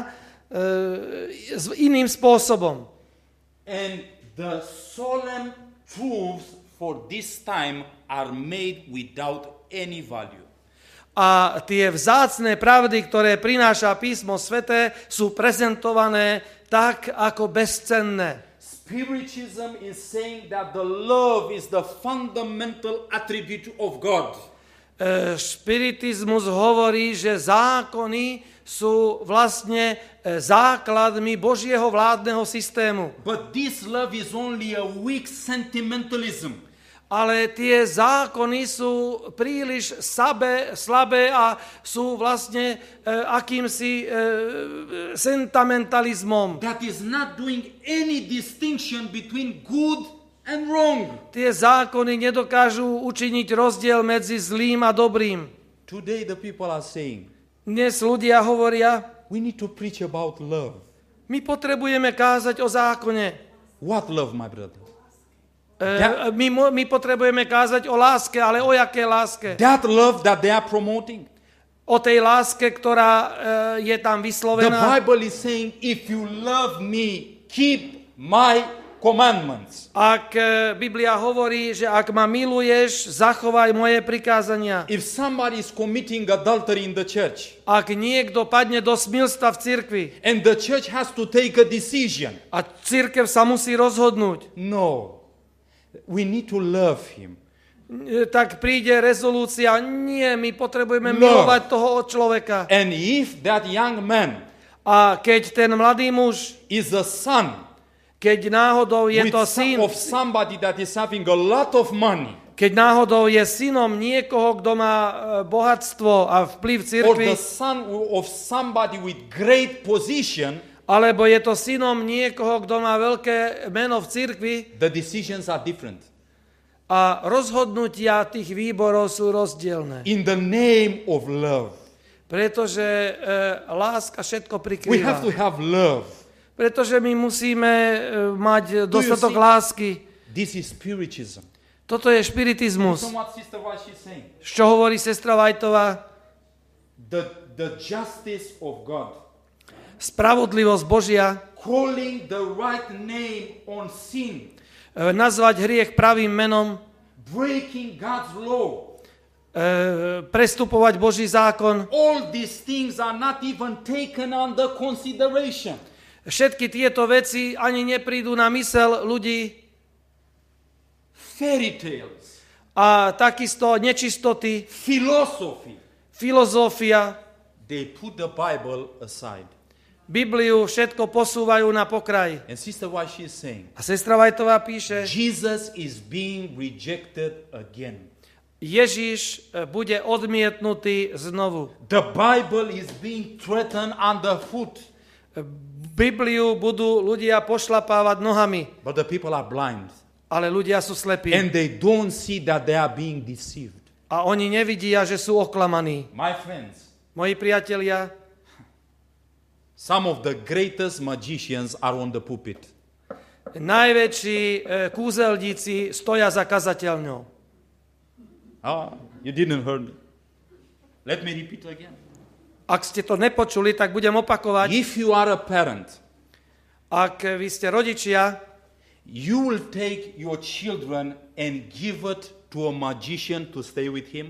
C: e, s iným spôsobom.
A: And the solemn truths for this time are made without any value.
C: A tie vzácne pravdy, ktoré prináša písmo sväté, sú prezentované tak ako bezcenné.
A: Spiritism is saying that the love is the fundamental attribute of God.
C: E, špiritizmus hovorí, že zákony sú vlastne e, základmi Božieho vládneho systému.
A: But this love is only a weak sentimentalism.
C: Ale tie zákony sú príliš sabe, slabé a sú vlastne e, akýmsi e, sentimentalizmom.
A: That is not doing any distinction between good and wrong.
C: Tie zákony nedokážu učiniť rozdiel medzi zlým a dobrým.
A: Today the people are saying,
C: Dnes ľudia hovoria,
A: we need to preach about love.
C: my potrebujeme kázať o zákone.
A: What love, my brother?
C: E, my, mo- my potrebujeme kázať o láske, ale o jaké láske?
A: That love that they are promoting.
C: O tej láske, ktorá e, je tam
A: The
C: vyslovená.
A: Bible is saying, if you love me, keep my commandments.
C: Ak e, Biblia hovorí, že ak ma miluješ, zachovaj moje prikázania.
A: If somebody is committing adultery in the church,
C: Ak niekto padne do smilstva v cirkvi
A: and the church has to take a decision,
C: a cirkev sa musí rozhodnúť,
A: no, we need to love him.
C: e, tak príde rezolúcia, nie, my potrebujeme
A: No.
C: milovať toho človeka.
A: And if that young man
C: A keď ten mladý muž,
A: is a son
C: keď náhodou je
A: with
C: to
A: some,
C: syn,
A: of somebody that is having a lot of money,
C: keď náhodou je synom niekoho, kto má e, bohatstvo a vplyv v
A: or
C: cirkvi,
A: the son of somebody with great position,
C: alebo je to synom niekoho, kto má veľké meno v cirkvi,
A: the decisions are different.
C: a rozhodnutia tých výborov sú rozdielne.
A: In the name of love.
C: Pretože e, láska všetko
A: We have
C: prikrýva.
A: to have love.
C: Pretože my musíme e, mať dostatok
A: see-
C: lásky.
A: This is spiritism.
C: Toto je špiritizmus.
A: Listen what Sister White is saying.
C: Čo hovorí sestra Vajtová?
A: the, the justice of God.
C: Spravodlivosť Božia,
A: Calling the right name on sin.
C: e, nazvať hriech pravým menom,
A: Breaking God's law.
C: e, prestupovať Boží zákon.
A: All these things are not even taken under consideration.
C: Všetky tieto veci ani neprídu na mysel ľudí.
A: Fairy tales,
C: A takisto nečistoty,
A: philosophy,
C: filozofia,
A: they put the Bible aside.
C: Bibliu všetko posúvajú na pokraj.
A: And Sister White, she is saying,
C: A sestra Vajtová píše,
A: Jesus is being rejected again.
C: Ježiš e, bude odmietnutý znovu.
A: The Bible is being threatened underfoot.
C: Bibliu budú ľudia pošlapávať nohami,
A: But the people are blind.
C: ale ľudia sú slepí.
A: And they don't see that they are being deceived.
C: A oni nevidia, že sú oklamaní.
A: My friends,
C: Moji priatelia,
A: some of the greatest magicians are on the pulpit.
C: najväčší e, kúzelníci stoja za kazateľňou.
A: Ah, you didn't hear me. Let me repeat again.
C: Ak ste to nepočuli, tak budem opakovať.
A: If you are a parent,
C: Ak vy ste rodičia,
A: you will take your children and give it to a magician to stay with him?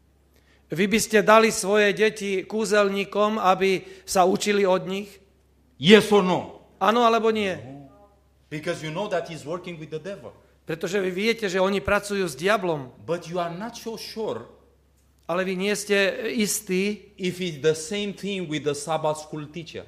C: vy by ste dali svoje deti kúzelníkom, aby sa učili od nich?
A: Yes or no?
C: Áno alebo nie?
A: Because you know that he's working with the devil.
C: Pretože vy viete, že oni pracujú s diablom,
A: But you are not so sure
C: ale vy nie ste istí,
A: if it's the same thing with the Sabbath school teacher.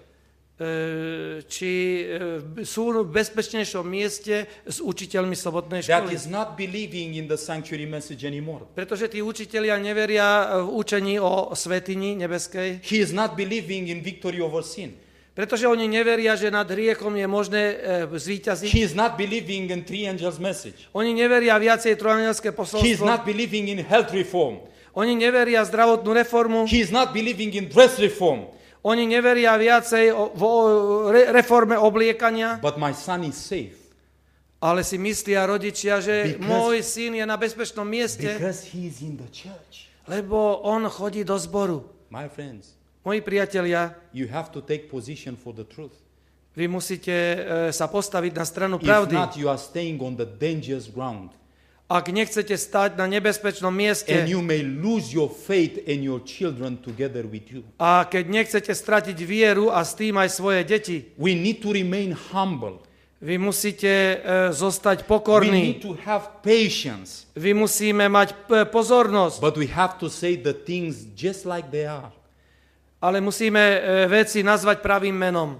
C: e, či e, sú v bezpečnejšom mieste s učiteľmi sobotnej
A: That
C: školy.
A: is not believing in the sanctuary message anymore.
C: Pretože tí učitelia neveria v učení o svätyni nebeskej.
A: He is not believing in victory over sin.
C: Pretože oni neveria, že nad hriechom je možné e, zvíťaziť.
A: He is not believing in three angels message.
C: Oni neveria viacej trojanelské
A: He is
C: posolstvo.
A: not believing in health reform.
C: Oni neveria zdravotnú reformu.
A: He is not believing in dress reform.
C: Oni neveria viacej o, v o, re, reforme obliekania.
A: But my son is safe
C: Ale si myslia rodičia, že
A: Because-
C: môj syn je na bezpečnom mieste,
A: because he is in the church.
C: lebo on chodí do zboru.
A: My friends,
C: Moji priatelia,
A: you have to take position for the truth.
C: vy musíte e, sa postaviť na stranu
A: If
C: pravdy.
A: not, you are staying on the dangerous ground.
C: Ak nechcete stať na nebezpečnom mieste
A: And you may lose your faith and your children together with you.
C: a keď nechcete stratiť vieru a s tým aj svoje deti,
A: We need to remain humble.
C: vy musíte e, zostať
A: We need
C: pokorní.
A: to have patience.
C: Vy musíme mať p- pozornosť,
A: But we have to say the things just like they are.
C: ale musíme e, veci nazvať pravým menom.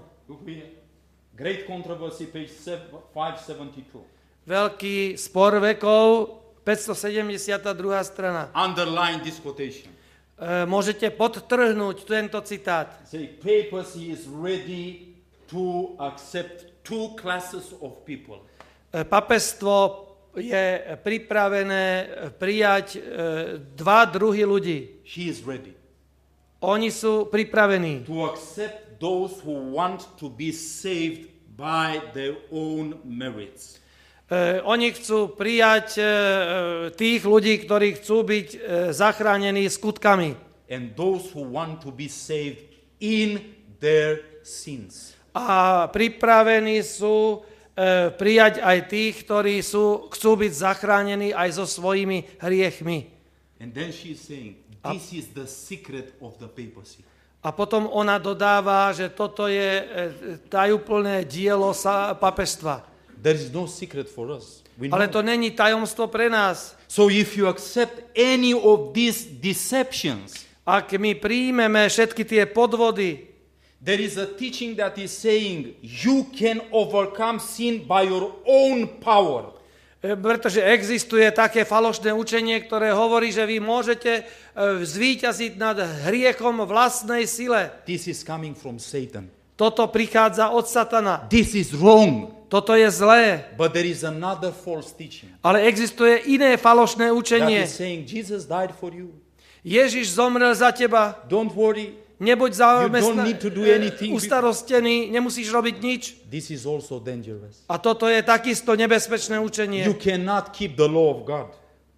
A: Great controversy, page five seventy-two.
C: Veľký spor vekov, päťstosedemdesiatdva strana.
A: Underline this quotation.
C: E, môžete podtrhnúť tento citát.
A: Say, papacy is ready to accept two classes of people.
C: E, papestvo je pripravené prijať e, dva druhy ľudí.
A: She is ready
C: Oni sú pripravení
A: to accept those who want to be saved by their own merits.
C: E, oni chcú prijať e, tých ľudí, ktorí chcú byť e, zachránení skutkami.
A: And those who want to be saved in their sins.
C: A pripravení sú e, prijať aj tých, ktorí sú, chcú byť zachránení aj so svojimi hriechmi.
A: And then she is saying, this is the secret of the papacy.
C: A potom ona dodáva, že toto je e, tajúplné dielo sa, papežstva.
A: There is no secret for us. We know.
C: Ale to není tajomstvo pre nás.
A: So if you accept any of these deceptions,
C: Ak my príjmeme všetky tie podvody,
A: there is a teaching that is saying you can overcome sin by your own power.
C: e, pretože existuje také falošné učenie, ktoré hovorí, že vy môžete e, zvíťaziť nad hriechom vlastnej sile.
A: This is coming from Satan.
C: Toto prichádza od Satana.
A: This is wrong.
C: Toto je zlé.
A: But there is another false teaching
C: Ale existuje iné falošné
A: that
C: učenie.
A: is saying Jesus died for you.
C: Ježiš zomrel za teba.
A: Don't worry.
C: Nebuď
A: You don't
C: zamestna-
A: need to do anything.
C: ustarostený, nemusíš robiť nič.
A: This is also dangerous.
C: A toto je takisto nebezpečné učenie.
A: You cannot keep the law of God.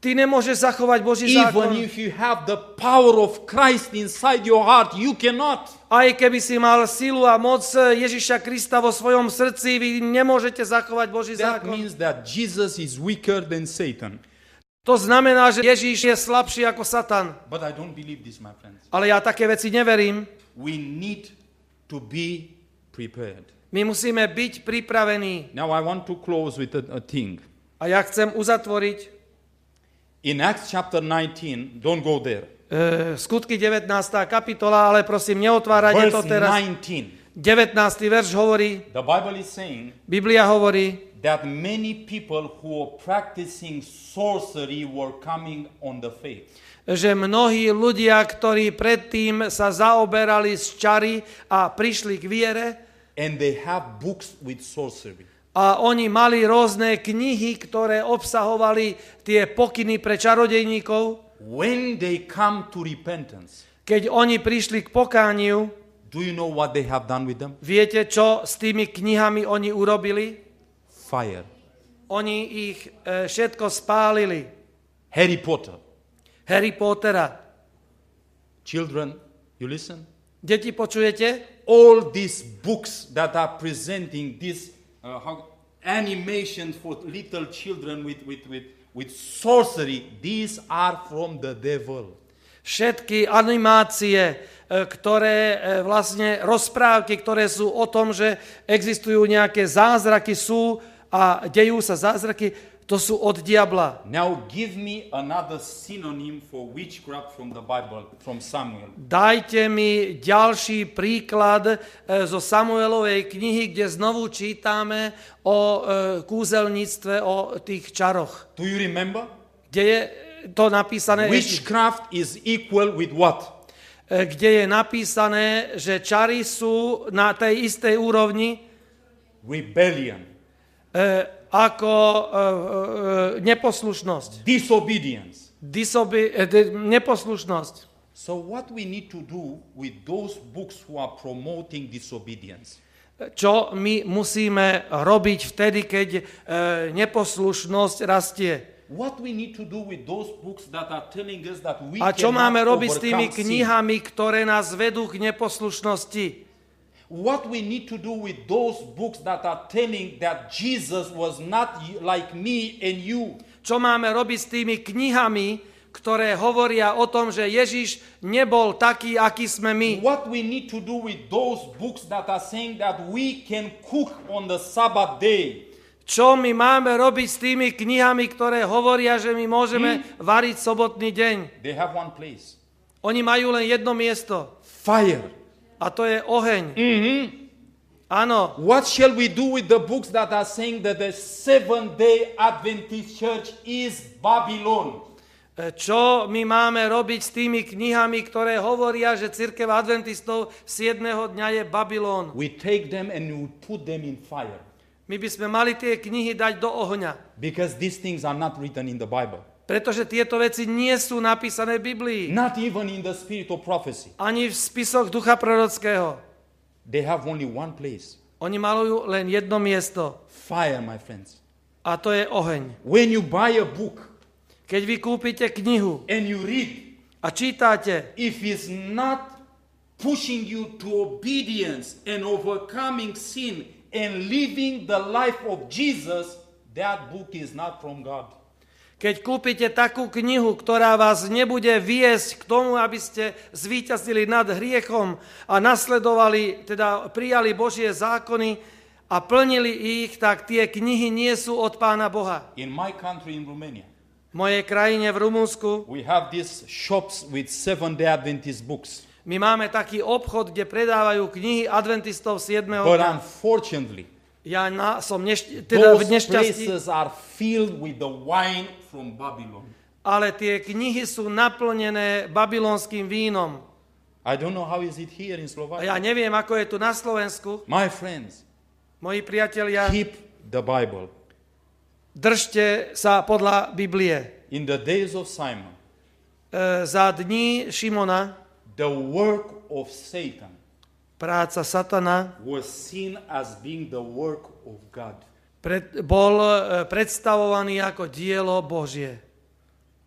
C: Ty nemôžeš zachovať Boží
A: Even
C: zákon.
A: if you have the power of Christ inside your heart, you cannot.
C: Aj keby si mal silu a moc Ježiša Krista vo svojom srdci, vy nemôžete zachovať Boží
A: That
C: zákon.
A: means that Jesus is weaker than Satan.
C: To znamená, že Ježiš je slabší ako Satan.
A: But I don't believe this, my friends.
C: Ale ja také veci neverím.
A: We need to be prepared.
C: My musíme byť pripravení.
A: Now I want to close with a, a thing.
C: A ja chcem uzatvoriť
A: In Acts chapter nineteen, don't go there.
C: e, skutky devätnásta kapitola, ale prosím, neotvárajte to
A: Verse
C: teraz.
A: nineteen.
C: devätnásty verš hovorí,
A: The Bible is saying
C: Biblia hovorí,
A: that many people who are practicing sorcery were coming on the faith.
C: že mnohí ľudia, ktorí predtým sa zaoberali z čary a prišli k viere,
A: And they have books with sorcery.
C: a oni mali rôzne knihy, ktoré obsahovali tie pokyny pre čarodejníkov.
A: When they come to repentance,
C: Keď oni prišli k pokániu,
A: do you know what they have done with them?
C: viete, čo s tými knihami oni urobili?
A: Fire.
C: Oni ich e, všetko spálili.
A: Harry Potter.
C: Harry Pottera.
A: Children, you listen?
C: Deti, počujete?
A: All these books that are presenting this uh, how, animation for little children with, with, with, with sorcery, these are from the devil.
C: Všetky animácie, e, ktoré e, vlastne rozprávky, ktoré sú o tom, že existujú nejaké zázraky, sú a dejú sa zázraky, to sú od diabla.
A: Now give me another synonym for witchcraft from the Bible, from Samuel.
C: Dajte mi ďalší príklad e, zo Samuelovej knihy, kde znovu čítame o e, kúzelníctve, o tých čaroch.
A: Do you remember?
C: Kde je to napísané?
A: Witchcraft is equal with what?
C: E, kde je napísané, že čary sú na tej istej úrovni
A: Rebellion,
C: e, ako e, e, neposlušnosť.
A: disobedience.
C: Disobi- e, de- neposlušnosť.
A: So what we need to do with those books who are promoting disobedience?
C: Čo my musíme robiť vtedy, keď e, neposlušnosť rastie?
A: What we need to do with those books that are telling us that we
C: A čo máme
A: cannot
C: robiť s tými
A: overcome sin?
C: knihami, ktoré nás vedú k neposlušnosti?
A: What we need to do with those books that are telling that Jesus was not y- like me and you?
C: Čo máme robiť s tými knihami, ktoré hovoria o tom, že Ježiš nebol taký, aký sme my?
A: What we need to do with those books that are saying that we can cook on the Sabbath day?
C: Čo my máme robiť s tými knihami, ktoré hovoria, že my môžeme variť sobotný deň?
A: They have one place.
C: Oni majú len jedno miesto.
A: Fire.
C: A to je oheň.
A: Mm-hmm.
C: Áno.
A: What shall we do with the books that are saying that the Seventh-day Adventist Church is Babylon?
C: Čo my máme robiť s tými knihami, ktoré hovoria, že cirkev adventistov siedmeho dňa je Babylon?
A: We take them and we put them in fire.
C: My by sme mali tie knihy dať do ohňa.
A: Because these things are not written in the Bible.
C: Pretože tieto veci nie sú napísané v Biblii.
A: Not even in the spirit of prophecy.
C: Ani v spisoch ducha prorockého.
A: They have only one place.
C: Oni malujú len jedno miesto.
A: Fire, my friends.
C: A to je oheň.
A: When you buy a book
C: Keď vy kúpite knihu
A: and you read,
C: a čítate,
A: if it's not pushing you to obedience and overcoming sin and living the life of Jesus, that book is not from God.
C: keď kúpite takú knihu, ktorá vás nebude viesť k tomu, aby ste zvíťazili nad hriechom a nasledovali, teda prijali Božie zákony a plnili ich, tak tie knihy nie sú od Pána Boha.
A: In my country, in Romania,
C: V mojej krajine, v Rumunsku,
A: we have these shops with Seventh-day Adventist books.
C: my máme taký obchod, kde predávajú knihy adventistov siedmeho
A: But
C: dňa.
A: unfortunately,
C: Ja na, som nešť, teda v
A: those
C: nešťastí,
A: places are filled with the wine from Babylon.
C: ale tie knihy sú naplnené babylonským vínom.
A: I don't know how is it here in
C: A
A: Slovakia.
C: ja neviem, ako je tu na Slovensku.
A: My friends,
C: Moji priatelia,
A: keep the Bible.
C: držte sa podľa Biblie.
A: In the days of Simon,
C: E, za dní Šimona
A: the work of Satan
C: práca Satana
A: was seen as being the work of God.
C: pred, bol e, predstavovaný ako dielo Božie.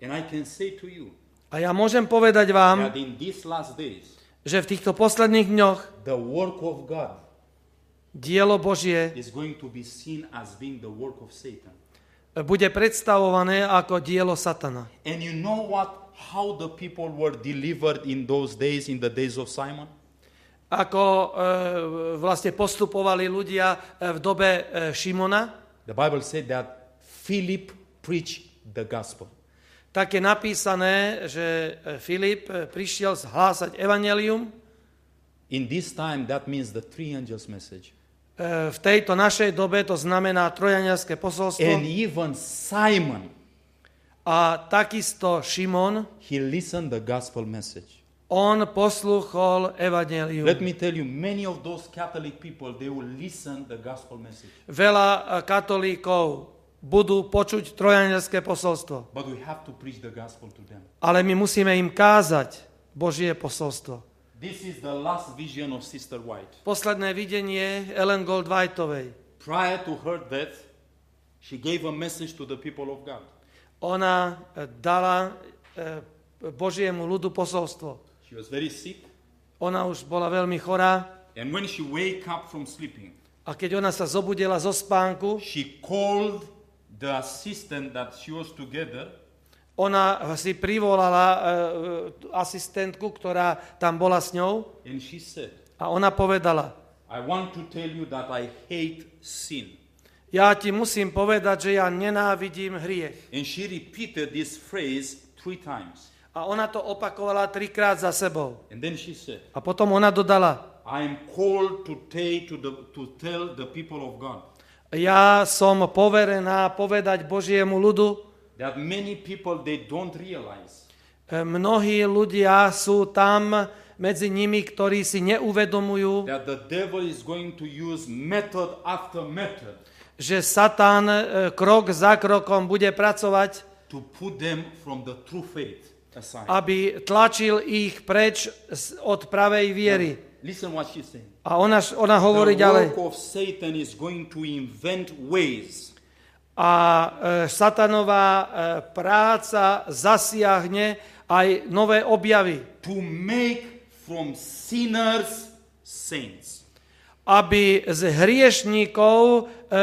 A: And I can say to you,
C: A ja môžem povedať vám,
A: that in these last days,
C: že v týchto posledných dňoch
A: the work of God
C: dielo Božie
A: is going to be seen as being the work of Satan.
C: bude predstavované ako dielo Satana.
A: And you know what? How the people were delivered in those days, in the days of Simon?
C: Ako e, vlastne postupovali ľudia v dobe e, Šimona,
A: The Bible said that Philip preached the gospel.
C: tak je napísané, že Filip prišiel zhlásať evanjelium.
A: In this time, that means the three angels message.
C: E, v tejto našej dobe to znamená trojanielské posolstvo.
A: And even Simon,
C: A takisto Šimon,
A: he listened the gospel message.
C: on poslúchol evanjelium.
A: Let me tell you, many of those Catholic people, they will listen the gospel message.
C: Veľa katolíkov budú počuť trojanielské posolstvo.
A: But we have to preach the gospel to them.
C: Ale my musíme im kázať Božie posolstvo.
A: This is the last vision of Sister White.
C: Posledné videnie Ellen Goldwhiteovej.
A: Prior to her death, she gave a message to the people of God.
C: Ona dala Božiemu ľudu posolstvo.
A: She was very sick.
C: Ona už bola veľmi chorá
A: And when she wake up from sleeping,
C: a keď ona sa zobudila zo spánku,
A: she called the assistant that she was together.
C: ona si privolala uh, asistentku, ktorá tam bola s ňou
A: And she said,
C: a ona povedala,
A: I want to tell you that I hate sin.
C: ja ti musím povedať, že ja nenávidím hriech.
A: And she repeated this phrase three times.
C: A ona to opakovala trikrát za sebou.
A: And then she said,
C: A potom ona dodala,
A: I am called to, tell to, the, to tell the people of God
C: ja som poverená povedať Božiemu ľudu,
A: that many people, they don't realize
C: mnohí ľudia sú tam medzi nimi, ktorí si neuvedomujú,
A: that the devil is going to use method after method
C: že Satan krok za krokom bude pracovať,
A: to put them from the true faith aside.
C: aby tlačil ich preč od pravej viery.
A: Listen what she's saying.
C: A ona, ona hovorí
A: The
C: ďalej.
A: work of Satan is going to invent ways
C: A e, satanová e, práca zasiahne aj nové objavy,
A: to make from sinners saints.
C: aby z hriešníkov e,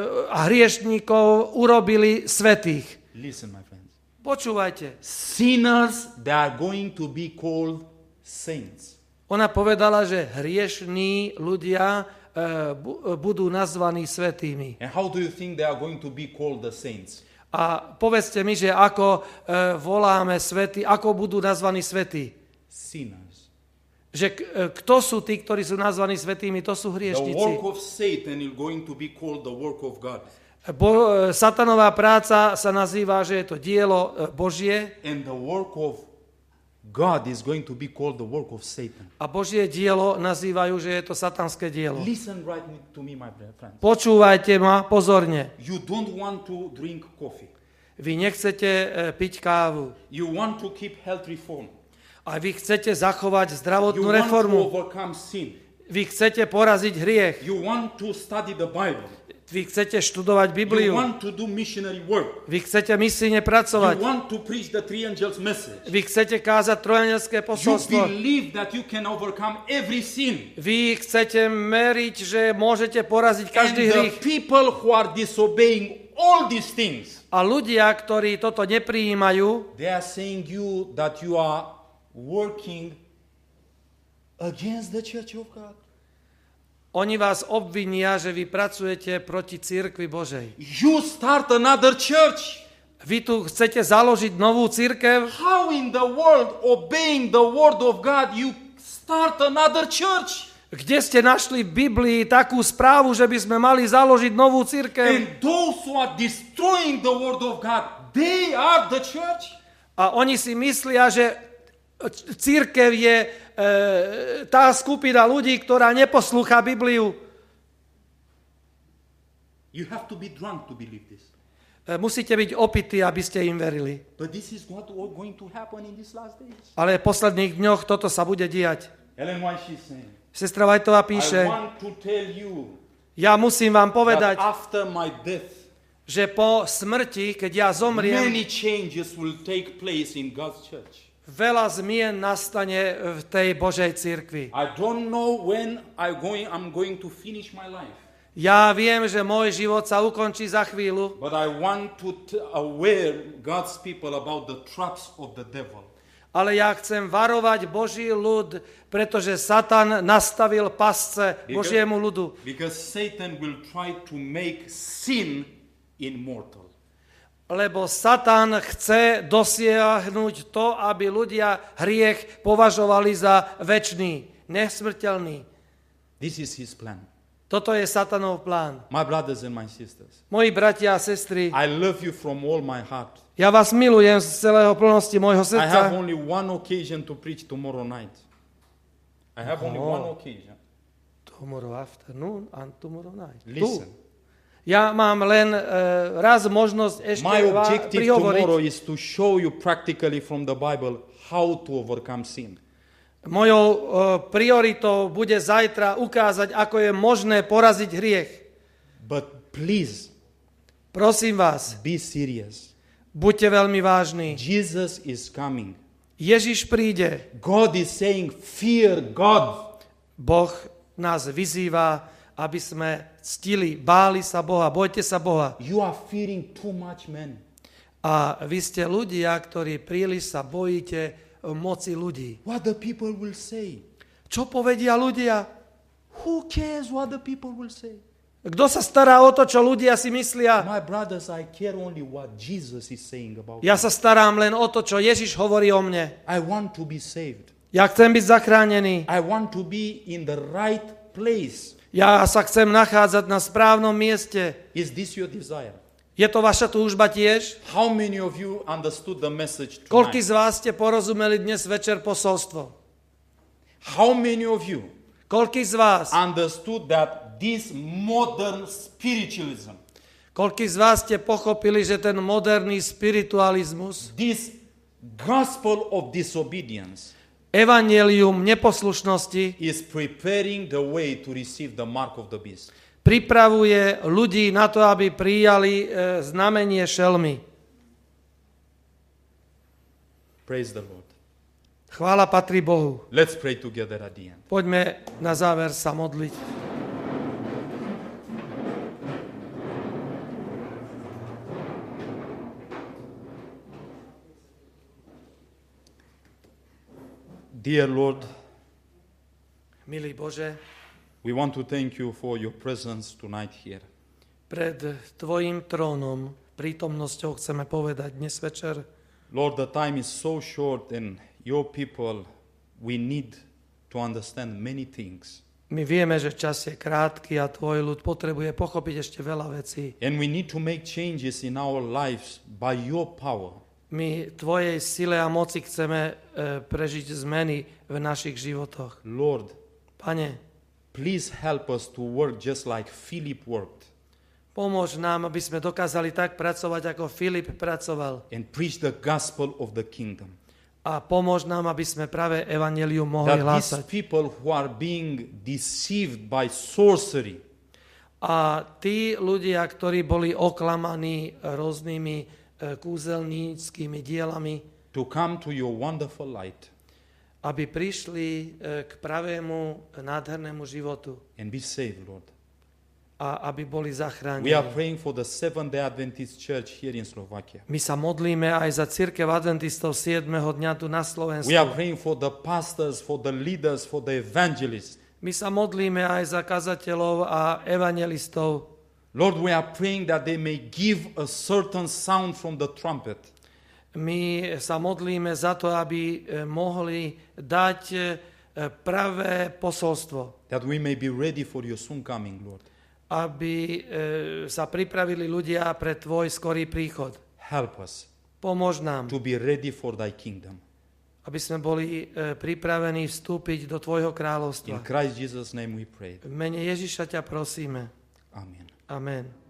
C: a hriešníkov urobili svätých.
A: Listen, my friends.
C: Počúvajte.
A: Sinners, they are going to be called saints.
C: Ona povedala, že hriešní ľudia e, bu, budú nazvaní svätými.
A: And how do you think they are going to be called the saints?
C: A povedzte mi, že ako e, voláme svätí, ako budú nazvaní svätí.
A: Sinners.
C: Že k, e, kto sú tí, ktorí sú nazvaní svätými, to sú
A: The
C: hriešnici.
A: work of Satan is going to be called the work of God.
C: Bo, satanová práca sa nazýva, že je to dielo Božie
A: And the work of God is going to be called the work of Satan.
C: a Božie dielo nazývajú, že je to satanské dielo.
A: Listen right to me, my friends.
C: Počúvajte ma pozorne.
A: You don't want to drink coffee.
C: Vy nechcete e, piť kávu.
A: You want to keep health reform.
C: A vy chcete zachovať
A: You
C: zdravotnú
A: want to
C: reformu.
A: overcome sin.
C: Vy chcete poraziť hriech.
A: You want to study the Bible.
C: Vy chcete študovať
A: You
C: Bibliu.
A: want to do missionary work.
C: Vy chcete misijne
A: You
C: pracovať.
A: want to preach the three angels message.
C: Vy chcete kázať trojanielské
A: You
C: posolstvo.
A: believe that you can overcome every sin.
C: Vy chcete meriť, že môžete poraziť
A: And
C: každý
A: the
C: hriech.
A: people who are disobeying all these things,
C: A ľudia, ktorí toto neprijímajú,
A: they are saying you that you are working against the church of God.
C: oni vás obvinia, že vy pracujete proti cirkvi Božej.
A: You start another church.
C: Vy tu chcete založiť novú cirkev?
A: How in the world, obeying the word of God, you start another church?
C: Kde ste našli v Biblii takú správu, že by sme mali založiť novú cirkev?
A: And those who are destroying the word of God, they are the church?
C: A oni si myslia, že cirkev je e, tá skupina ľudí, ktorá neposlúcha Bibliu.
A: You have to be drunk to believe this.
C: E, musíte byť opití, aby ste im verili.
A: But this is what is going to happen in these last days.
C: Ale v posledných dňoch toto sa bude diať.
A: Ellen White, she's saying,
C: Sestra Whiteová
A: I
C: píše,
A: want to tell you
C: ja musím vám
A: that
C: povedať,
A: after my death,
C: že po smrti, keď ja zomriem,
A: many changes will take place in God's church.
C: veľa zmien nastane v tej Božej cirkvi.
A: I don't know when I'm going, I'm going to finish my life.
C: Ja viem, že môj život sa ukončí za chvíľu,
A: But I want to t- aware God's people about the traps of the devil.
C: ale ja chcem varovať Boží ľud, pretože Satan nastavil pasce Božiemu ľudu.
A: Because Satan will try to make sin immortal.
C: Lebo Satan chce dosiahnuť to, aby ľudia hriech považovali za večný, nesmrteľný.
A: This is his plan.
C: Toto je Satanov plán.
A: My brothers and my sisters,
C: Moji bratia a sestry,
A: I love you from all my heart.
C: ja vás milujem z celého plnosti môjho
A: I have
C: srdca.
A: only one occasion to preach tomorrow night. I have only
C: Oh.
A: one occasion.
C: Tomorrow afternoon and tomorrow night.
A: Listen.
C: Tu. Ja mám len uh, raz možnosť ešte
A: My
C: vám
A: objective
C: prihovoriť.
A: tomorrow is to show you practically from the Bible how to overcome sin.
C: Mojou uh, prioritou bude zajtra ukázať, ako je možné poraziť hriech.
A: But please,
C: Prosím vás,
A: be serious.
C: buďte veľmi vážni.
A: Jesus is coming.
C: Ježiš príde.
A: God is saying, fear God.
C: Boh nás vyzýva, aby sme ctili, báli sa Boha, bojte sa Boha.
A: You are fearing too much, man.
C: A vy ste ľudia, ktorí príliš sa bojíte moci ľudí.
A: What the people will say.
C: Čo povedia ľudia?
A: Who cares what the people will say?
C: Kto sa stará o to, čo ľudia si myslia?
A: My brothers, I care only what Jesus is saying about
C: Ja
A: me.
C: sa starám len o to, čo Ježiš hovorí o mne.
A: I want to be saved.
C: Ja chcem byť zachránený.
A: I want to be in the right place.
C: Ja sa chcem nachádzať na správnom mieste.
A: Is this your desire?
C: Je to vaša túžba tiež?
A: How many of you understood the message
C: Koľký
A: tonight?
C: z vás ste porozumeli dnes večer posolstvo?
A: How many of you
C: Koľký z vás?
A: understood that this modern spiritualism,
C: Koľký z vás ste pochopili, že ten moderný spiritualizmus,
A: this gospel of disobedience
C: evanjelium neposlušnosti
A: is preparing the way to receive the mark of the beast?
C: pripravuje ľudí na to, aby prijali e, znamenie šelmy.
A: Praise the Lord.
C: Chvála patrí Bohu.
A: Let's pray together at the end.
C: Poďme na záver sa modliť.
A: Dear Lord,
C: Milý Bože,
A: we want to thank you for your presence tonight here.
C: pred Tvojim trónom, prítomnosťou chceme povedať dnes večer,
A: Lord, the time is so short and your people, we need to understand many things.
C: my vieme, že čas je krátky a Tvoj ľud potrebuje pochopiť ešte veľa vecí.
A: And we need to make changes in our lives by your power.
C: My Tvojej sile a moci chceme e, prežiť zmeny v našich životoch.
A: Lord,
C: Pane,
A: please help us to work just like Philip worked
C: pomôž nám, aby sme dokázali tak pracovať, ako Filip pracoval.
A: and preach the gospel of the kingdom.
C: A pomôž nám, aby sme práve evanjelium mohli
A: That these
C: hlásať.
A: people who are being deceived by sorcery,
C: A tí ľudia, ktorí boli oklamaní rôznymi e, kúzelníckými dielami,
A: to come to your wonderful light
C: aby prišli e, k pravému, nádhernému životu
A: and be saved, Lord.
C: a aby boli zachránení.
A: We are praying for the Seventh-day Adventist Church here in Slovakia.
C: My sa modlíme aj za cirkev adventistov siedmeho dňa tu na Slovensku.
A: We are praying for the pastors, for the leaders, for the evangelists.
C: My sa modlíme aj za kazateľov a evangelistov.
A: Lord, we are praying that they may give a certain sound from the trumpet.
C: My sa modlíme za to, aby e, mohli dať e, pravé posolstvo,
A: That we may be ready for your soon coming, Lord.
C: aby e, sa pripravili ľudia pre Tvoj skorý príchod.
A: Help us
C: Pomôž nám,
A: to be ready for thy kingdom.
C: aby sme boli e, pripravení vstúpiť do Tvojho
A: In
C: kráľovstva.
A: Christ Jesus' name we pray.
C: V mene Ježiša ťa prosíme.
A: Amen.
C: Amen.